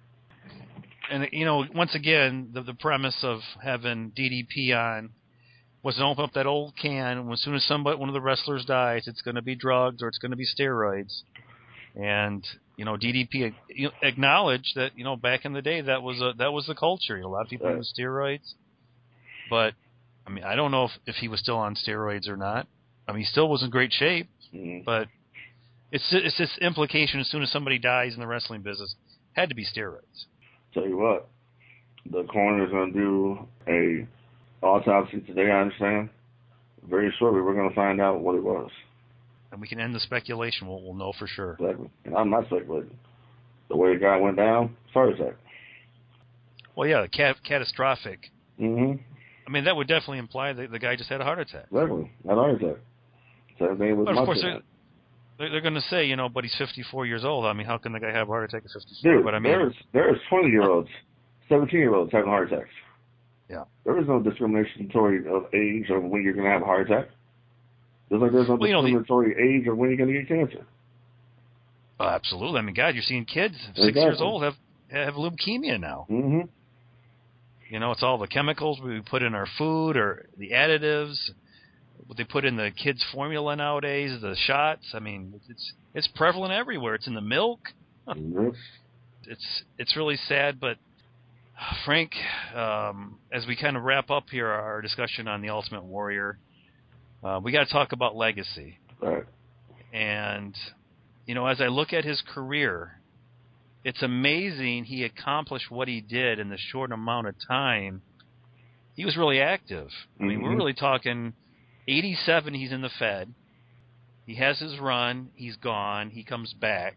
And, you know, once again, the, the premise of having D D P on was to open up that old can, and as soon as somebody, one of the wrestlers dies, it's going to be drugs or it's going to be steroids. And, you know, D D P acknowledged that, you know, back in the day that was a, that was the culture. You know, a lot of people right. use steroids. But, I mean, I don't know if, if he was still on steroids or not. I mean, he still was in great shape, mm-hmm. but it's it's this implication as soon as somebody dies in the wrestling business, had to be steroids. Tell you what, the coroner's going to do a autopsy today, I understand. Very shortly, we're going to find out what it was. And we can end the speculation. We'll, we'll know for sure. Exactly. And I'm not speculating. The way the guy went down, heart attack. Well, yeah, cat- catastrophic. Mm-hmm. I mean, that would definitely imply that the guy just had a heart attack. Exactly. Had a heart attack. Same thing with But of course, they're, they're, they're going to say, you know, but he's fifty-four years old. I mean, how can the guy have a heart attack at fifty-four? Dude, but I mean, there's, there's twenty-year-olds, seventeen-year-olds having heart attacks. Yeah. There is no discriminatory of age of when you're going to have a heart attack. Just like there's no well, discriminatory you know, the, age of when you're going to get cancer. Oh, absolutely. I mean, God, you're seeing kids six exactly. years old have have leukemia now. Mm-hmm. You know, it's all the chemicals we put in our food or the additives, what they put in the kids' formula nowadays, the shots. I mean, it's it's prevalent everywhere. It's in the milk. Mm-hmm. It's it's really sad, but Frank, um, as we kind of wrap up here our discussion on the Ultimate Warrior, uh, we got to talk about legacy. Right. And you know, as I look at his career, it's amazing he accomplished what he did in the short amount of time. He was really active. I mean, mm-hmm. we're really talking eighty-seven, he's in the Fed. He has his run. He's gone. He comes back.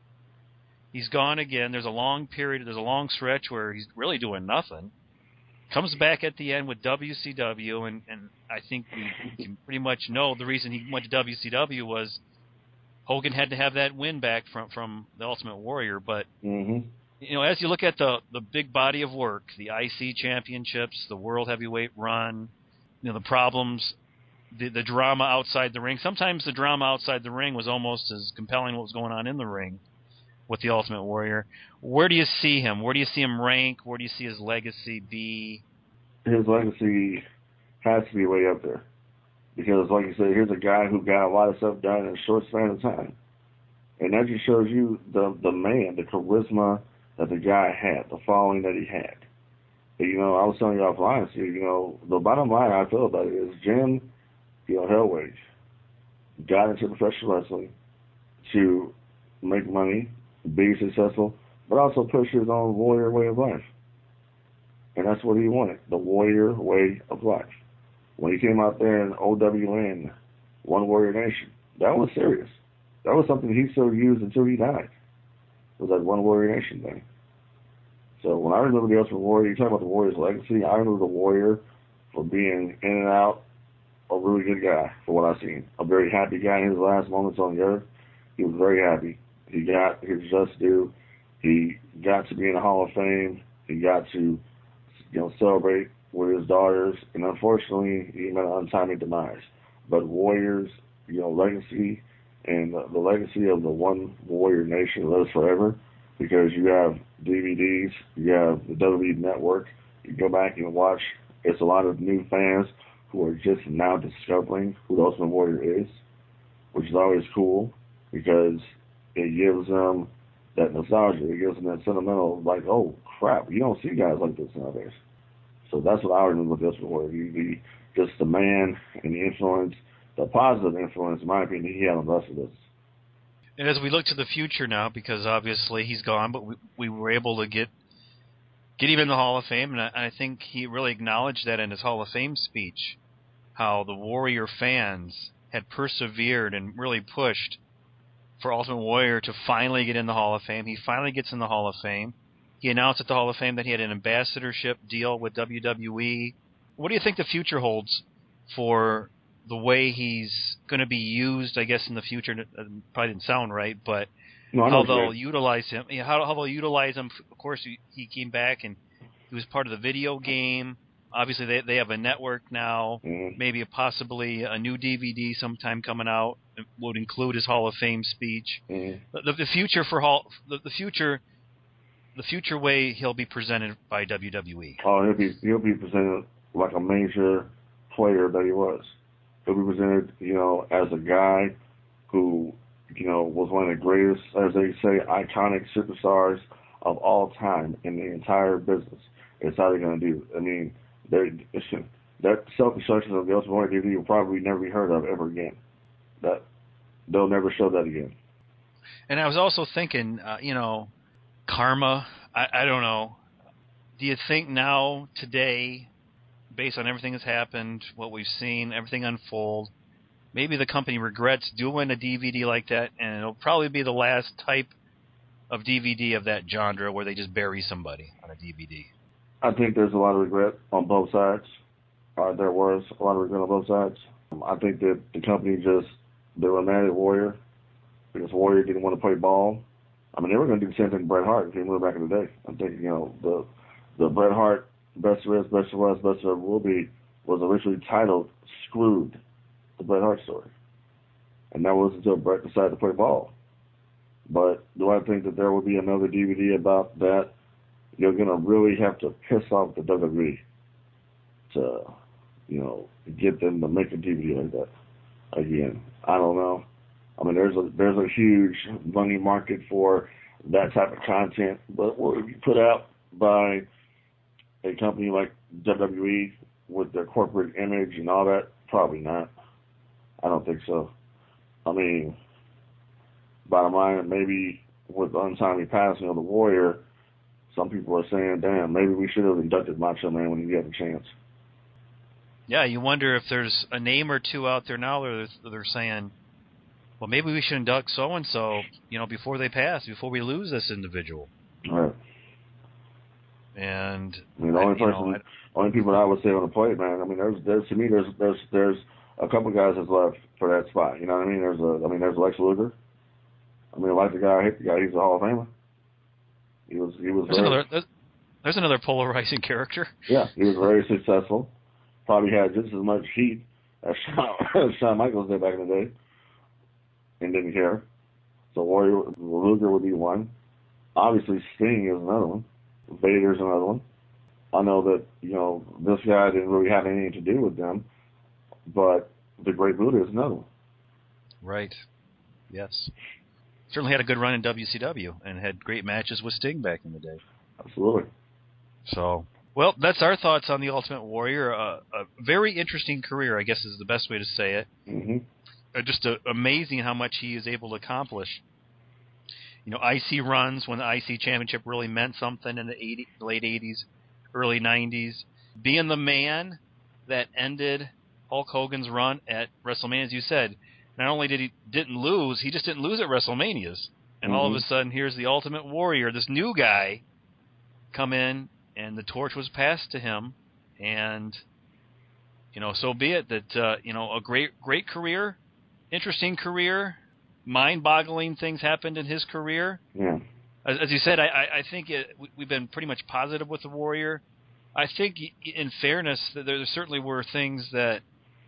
He's gone again. There's a long period. There's a long stretch where he's really doing nothing. Comes back at the end with W C W, and, and I think we, we can pretty much know the reason he went to W C W was Hogan had to have that win back from, from the Ultimate Warrior. But, mm-hmm. you know, as you look at the, the big body of work, the I C championships, the World Heavyweight run, you know, the problems, the, the drama outside the ring. Sometimes the drama outside the ring was almost as compelling what was going on in the ring with the Ultimate Warrior. Where do you see him? Where do you see him rank? Where do you see his legacy be? His legacy has to be way up there. Because, like you said, here's a guy who got a lot of stuff done in a short span of time. And that just shows you the the man, the charisma that the guy had, the following that he had. And, you know, I was telling you offline, so, you know, the bottom line I feel about it is Jim, you know, Hellwage got into professional wrestling to make money, be successful, but also push his own warrior way of life. And that's what he wanted, the warrior way of life. When he came out there in O W N, One Warrior Nation, that was serious. That was something he still used until he died. It was that One Warrior Nation thing. So when I remember the Ultimate Warrior, you talk about the Warrior's legacy, I remember the Warrior for being in and out, a really good guy for what I've seen. A very happy guy in his last moments on the earth. He was very happy. He got his just due. He got to be in the Hall of Fame. He got to, you know, celebrate with his daughters. And unfortunately, he met an untimely demise. But Warriors, you know, legacy and the, the legacy of the One Warrior Nation lives forever because you have D V Ds, you have the W W E Network. You go back and watch. It's a lot of new fans who are just now discovering who the Ultimate Warrior is, which is always cool because it gives them that nostalgia. It gives them that sentimental, like, oh, crap, you don't see guys like this nowadays. So that's what I remember with this Warrior. You, the, just the man and the influence, the positive influence, in my opinion, he had on the rest of us. And as we look to the future now, because obviously he's gone, but we, we were able to get get him in the Hall of Fame, and I, I think he really acknowledged that in his Hall of Fame speech, how the Warrior fans had persevered and really pushed for Ultimate Warrior to finally get in the Hall of Fame. He finally gets in the Hall of Fame. He announced at the Hall of Fame that he had an ambassadorship deal with W W E. What do you think the future holds for the way he's going to be used, I guess, in the future? It probably didn't sound right, but no, how they'll utilize him. You know, how, how they'll utilize him. Of course, he, he came back and he was part of the video game. Obviously, they they have a network now. Mm-hmm. Maybe a, possibly a new D V D sometime coming out would include his Hall of Fame speech. Mm-hmm. The, the future for Hall, the, the future, the future way he'll be presented by W W E. Oh, he'll be he'll be presented like a major player that he was. He'll be presented, you know, as a guy who, you know, was one of the greatest, as they say, iconic superstars of all time in the entire business. It's how they're going to do. I mean, that self-destruction of the Ultimate Warrior D V D will probably never be heard of ever again. That they'll never show that again. And I was also thinking, uh, you know, karma. I, I don't know. Do you think now, today, based on everything that's happened, what we've seen, everything unfold, maybe the company regrets doing a D V D like that, and it'll probably be the last type of D V D of that genre where they just bury somebody on a D V D? I think there's a lot of regret on both sides. Uh, there was a lot of regret on both sides. Um, I think that the company just, they were mad at Warrior because Warrior didn't want to play ball. I mean, they were going to do the same thing to Bret Hart if he moved back in the day. I'm thinking, you know, the the Bret Hart Best of Is, Best of Was, Best of Will Be was originally titled Screwed, the Bret Hart story. And that was until Bret decided to play ball. But do I think that there will be another D V D about that? You're going to really have to piss off the W W E to, you know, get them to make a D V D like that again. I don't know. I mean, there's a there's a huge money market for that type of content, but what would be put out by a company like W W E with their corporate image and all that? Probably not. I don't think so. I mean, bottom line, maybe with the untimely passing of the Warrior, some people are saying, damn, maybe we should have inducted Macho Man when he had a chance. Yeah, you wonder if there's a name or two out there now that they're, they're saying, well, maybe we should induct so-and-so, you know, before they pass, before we lose this individual. Right. And I mean, the only I, person, know, I, only people that I would say on the plate, man. I mean, there's, there's to me, there's, there's, there's a couple guys that's left for that spot. You know what I mean? There's a, I mean, there's Lex Luger. I mean, I like the guy, I hate the guy. He's a Hall of Famer. He was, he was. There's very, another, there's, there's another polarizing character. Yeah, he was very successful. Probably had just as much heat as Shawn, as Shawn Michaels did back in the day, and didn't care. So Warrior Luger would be one. Obviously, Sting is another one. Vader's another one. I know that, you know, this guy didn't really have anything to do with them, but the Great Buddha is another one. Right. Yes. Certainly had a good run in W C W and had great matches with Sting back in the day. Absolutely. So, well, that's our thoughts on the Ultimate Warrior. Uh, a very interesting career, I guess is the best way to say it. Mm-hmm. Uh, just uh, amazing how much he is able to accomplish. You know, I C runs when the I C Championship really meant something in the eighties, late eighties, early nineties. Being the man that ended Hulk Hogan's run at WrestleMania, as you said, not only did he didn't lose, he just didn't lose at WrestleManias. And mm-hmm. all of a sudden, here's the Ultimate Warrior, this new guy, come in, and the torch was passed to him. And, you know, so be it that, uh, you know, a great, great career, interesting career, mind-boggling things happened in his career. Yeah. As, as you said, I, I think it, we've been pretty much positive with the Warrior. I think, in fairness, there certainly were things that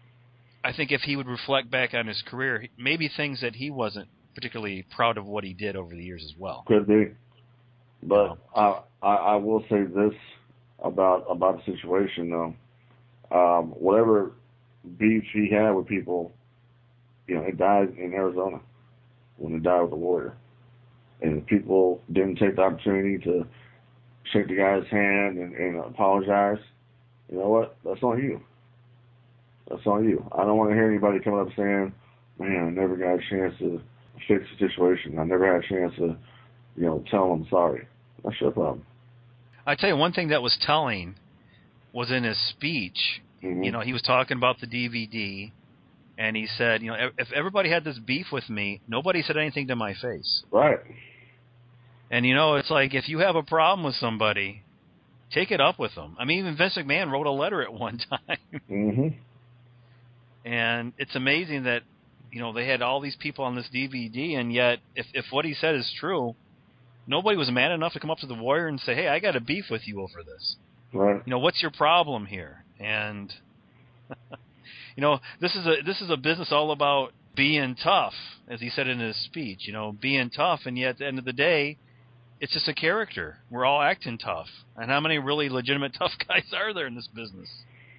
I think if he would reflect back on his career, maybe things that he wasn't particularly proud of what he did over the years as well. Could be. But you know. I, I, I will say this about about the situation, though. Um, whatever beef he had with people, you know, it died in Arizona when he died with the Warrior. And people didn't take the opportunity to shake the guy's hand and, and apologize. You know what? That's on you. That's on you. I don't want to hear anybody coming up saying, man, I never got a chance to fix the situation. I never had a chance to, you know, tell them sorry. That's your problem. I tell you, one thing that was telling was in his speech. Mm-hmm. You know, he was talking about the D V D, and he said, you know, if everybody had this beef with me, nobody said anything to my face. Right. And, you know, it's like if you have a problem with somebody, take it up with them. I mean, even Vince McMahon wrote a letter at one time. Mm-hmm. And it's amazing that, you know, they had all these people on this D V D, and yet if, if what he said is true, nobody was man enough to come up to the Warrior and say, hey, I got a beef with you over this. Right. You know, what's your problem here? And, you know, this is a this is a business all about being tough, as he said in his speech, you know, being tough, and yet at the end of the day, it's just a character. We're all acting tough. And how many really legitimate tough guys are there in this business?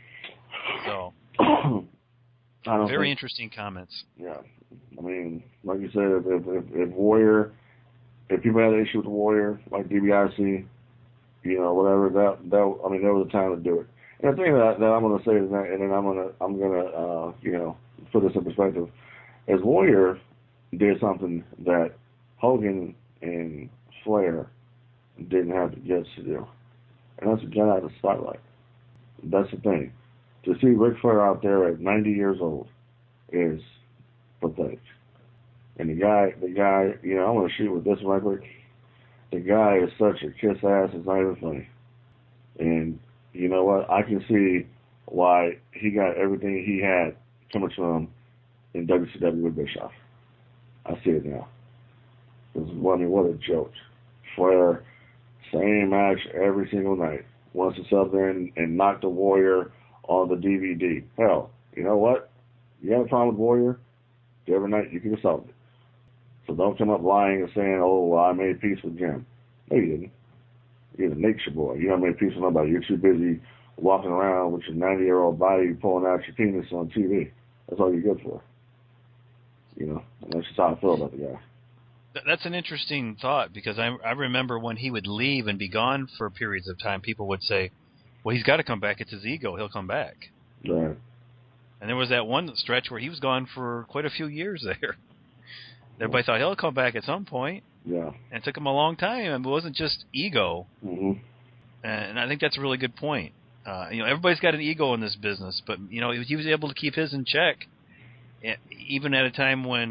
So, I don't very think, interesting comments. Yeah. I mean, like you said, if, if, if Warrior, if people had an issue with the Warrior, like D B I C, you know, whatever, that, that I mean, there was a time to do it. And the thing that, that I'm going to say is that, and then I'm going to, I'm going to, uh, you know, put this in perspective, is Warrior did something that Hogan and Flair didn't have the guts to do. And that's to get out of the spotlight. That's the thing. To see Ric Flair out there at ninety years old is pathetic. And the guy, the guy, you know, I want to shoot with this record. The guy is such a kiss ass, it's not even funny. And you know what? I can see why he got everything he had coming to him in W C W with Bischoff. I see it now. Because, I mean, what a joke. Flair, same match every single night. Wants to sub there and, and knock the Warrior on the D V D. Hell, you know what? You have a problem with Warrior? Every night you can solve it. So don't come up lying and saying, oh, well, I made peace with Jim. No, you didn't. You're the nature boy. You haven't made peace with nobody. You're too busy walking around with your ninety-year-old body pulling out your penis on T V. That's all you're good for. You know, and that's just how I feel about the guy. That's an interesting thought, because I, I remember when he would leave and be gone for periods of time, people would say, well, he's got to come back. It's his ego. He'll come back. Right. And there was that one stretch where he was gone for quite a few years there. Everybody thought he'll come back at some point. Yeah. And it took him a long time. It wasn't just ego. Mm-hmm. And I think that's a really good point. Uh, you know, everybody's got an ego in this business, but you know, he was able to keep his in check, even at a time when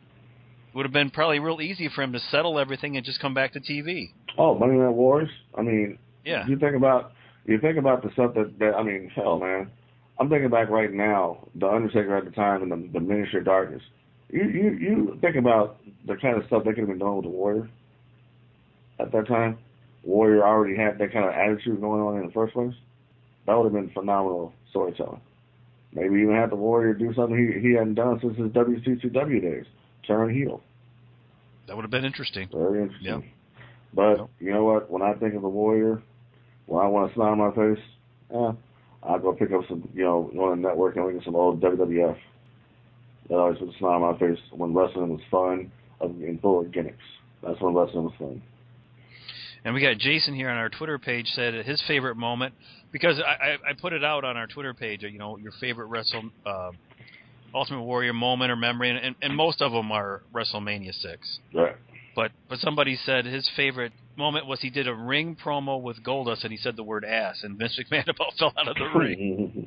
it would have been probably real easy for him to settle everything and just come back to T V. Oh, Monday Night Wars. I mean, yeah. You think about you think about the stuff that, that I mean, hell, man. I'm thinking back right now, The Undertaker at the time and the, the Ministry of Darkness. You, you you think about the kind of stuff they could have been doing with the Warrior at that time. Warrior already had that kind of attitude going on in the first place. That would have been phenomenal storytelling. Maybe even have the Warrior do something he he hadn't done since his W C W days, turn heel. That would have been interesting. Very interesting. Yep. But yep. you know what? When I think of the Warrior, when I want to smile on my face, eh, I'll go pick up some, you know, go on the network and look at some old W W F. That always put a smile on my face when wrestling was fun and full of gimmicks. That's when wrestling was fun. And we got Jason here on our Twitter page said his favorite moment, because I, I, I put it out on our Twitter page, you know, your favorite Wrestle, uh, Ultimate Warrior moment or memory, and, and most of them are WrestleMania six. Right. But but somebody said his favorite moment was he did a ring promo with Goldust and he said the word ass, and Vince McMahon about fell out of the ring.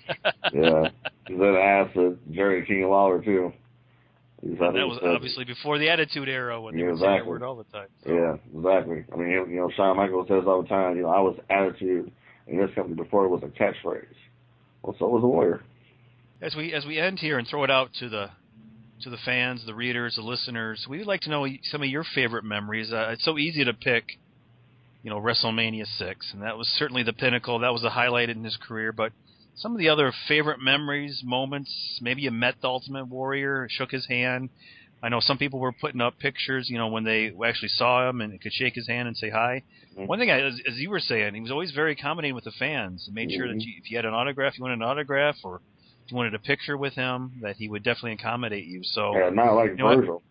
Yeah. He said ass at Jerry King Lawler, too. And that was said, obviously before the Attitude Era when they yeah, would exactly. say that word all the time. So. Yeah, exactly. I mean, you know, Shawn Michaels says all the time, you know, I was Attitude in this company before it was a catchphrase. Well, so was the Warrior. As we as we end here and throw it out to the to the fans, the readers, the listeners, we'd like to know some of your favorite memories. Uh, it's so easy to pick, you know, WrestleMania six, and that was certainly the pinnacle. That was the highlight in his career. But some of the other favorite memories, moments, maybe you met the Ultimate Warrior, shook his hand. I know some people were putting up pictures, you know, when they actually saw him and could shake his hand and say hi. Mm-hmm. One thing, I, as, as you were saying, he was always very accommodating with the fans. He made mm-hmm. sure that you, if you had an autograph, you wanted an autograph, or if you wanted a picture with him, that he would definitely accommodate you. So, yeah, not like you know Virgil.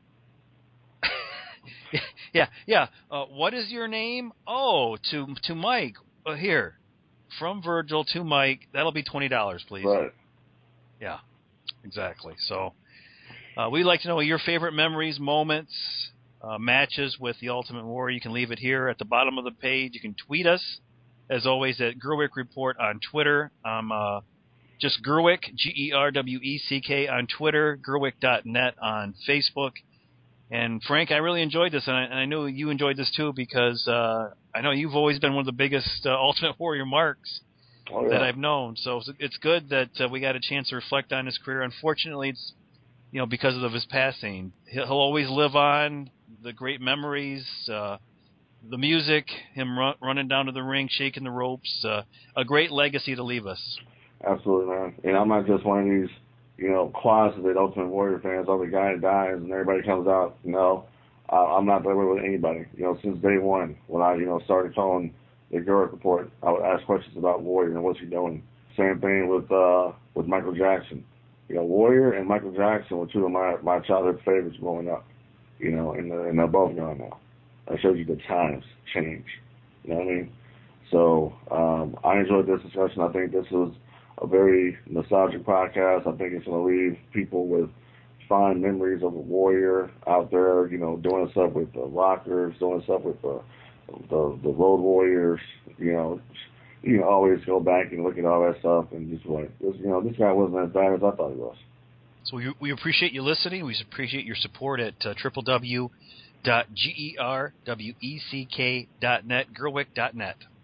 yeah, yeah. Uh, what is your name? Oh, to to Mike. Uh, here, from Virgil to Mike. That'll be twenty dollars, please. Right. Yeah, exactly. So, uh, we'd like to know your favorite memories, moments, uh, matches with the Ultimate Warrior. You can leave it here at the bottom of the page. You can tweet us, as always, at Gerwick Report on Twitter. Um, uh, just Gerwick, G E R W E C K on Twitter, Gerwick dot net on Facebook. And Frank, I really enjoyed this, and I, and I know you enjoyed this too, because uh, I know you've always been one of the biggest uh, Ultimate Warrior marks oh, yeah. that I've known. So it's good that uh, we got a chance to reflect on his career. Unfortunately, it's you know because of his passing. He'll always live on, the great memories, uh, the music, him run, running down to the ring, shaking the ropes, uh, a great legacy to leave us. Absolutely, man. And I'm not just one of these, you know, closeted Ultimate Warrior fans. Oh, the guy dies and everybody comes out. No, uh, I'm not that way with anybody. You know, since day one, when I, you know, started calling the Gerwick Report, I would ask questions about Warrior and what's he doing. Same thing with uh, with Michael Jackson. You know, Warrior and Michael Jackson were two of my, my childhood favorites growing up. You know, and, uh, and they're both gone now. That shows you the times change. You know what I mean? So um, I enjoyed this discussion. I think this was a very nostalgic podcast. I think it's going to leave people with fond memories of a Warrior out there, you know, doing stuff with the Rockers, doing stuff with the the, the Road Warriors. You know, you can always go back and look at all that stuff and just like, this, you know, this guy wasn't as bad as I thought he was. So we, we appreciate you listening. We appreciate your support at uh, w w w dot gerwick dot net, Gerwick dot net.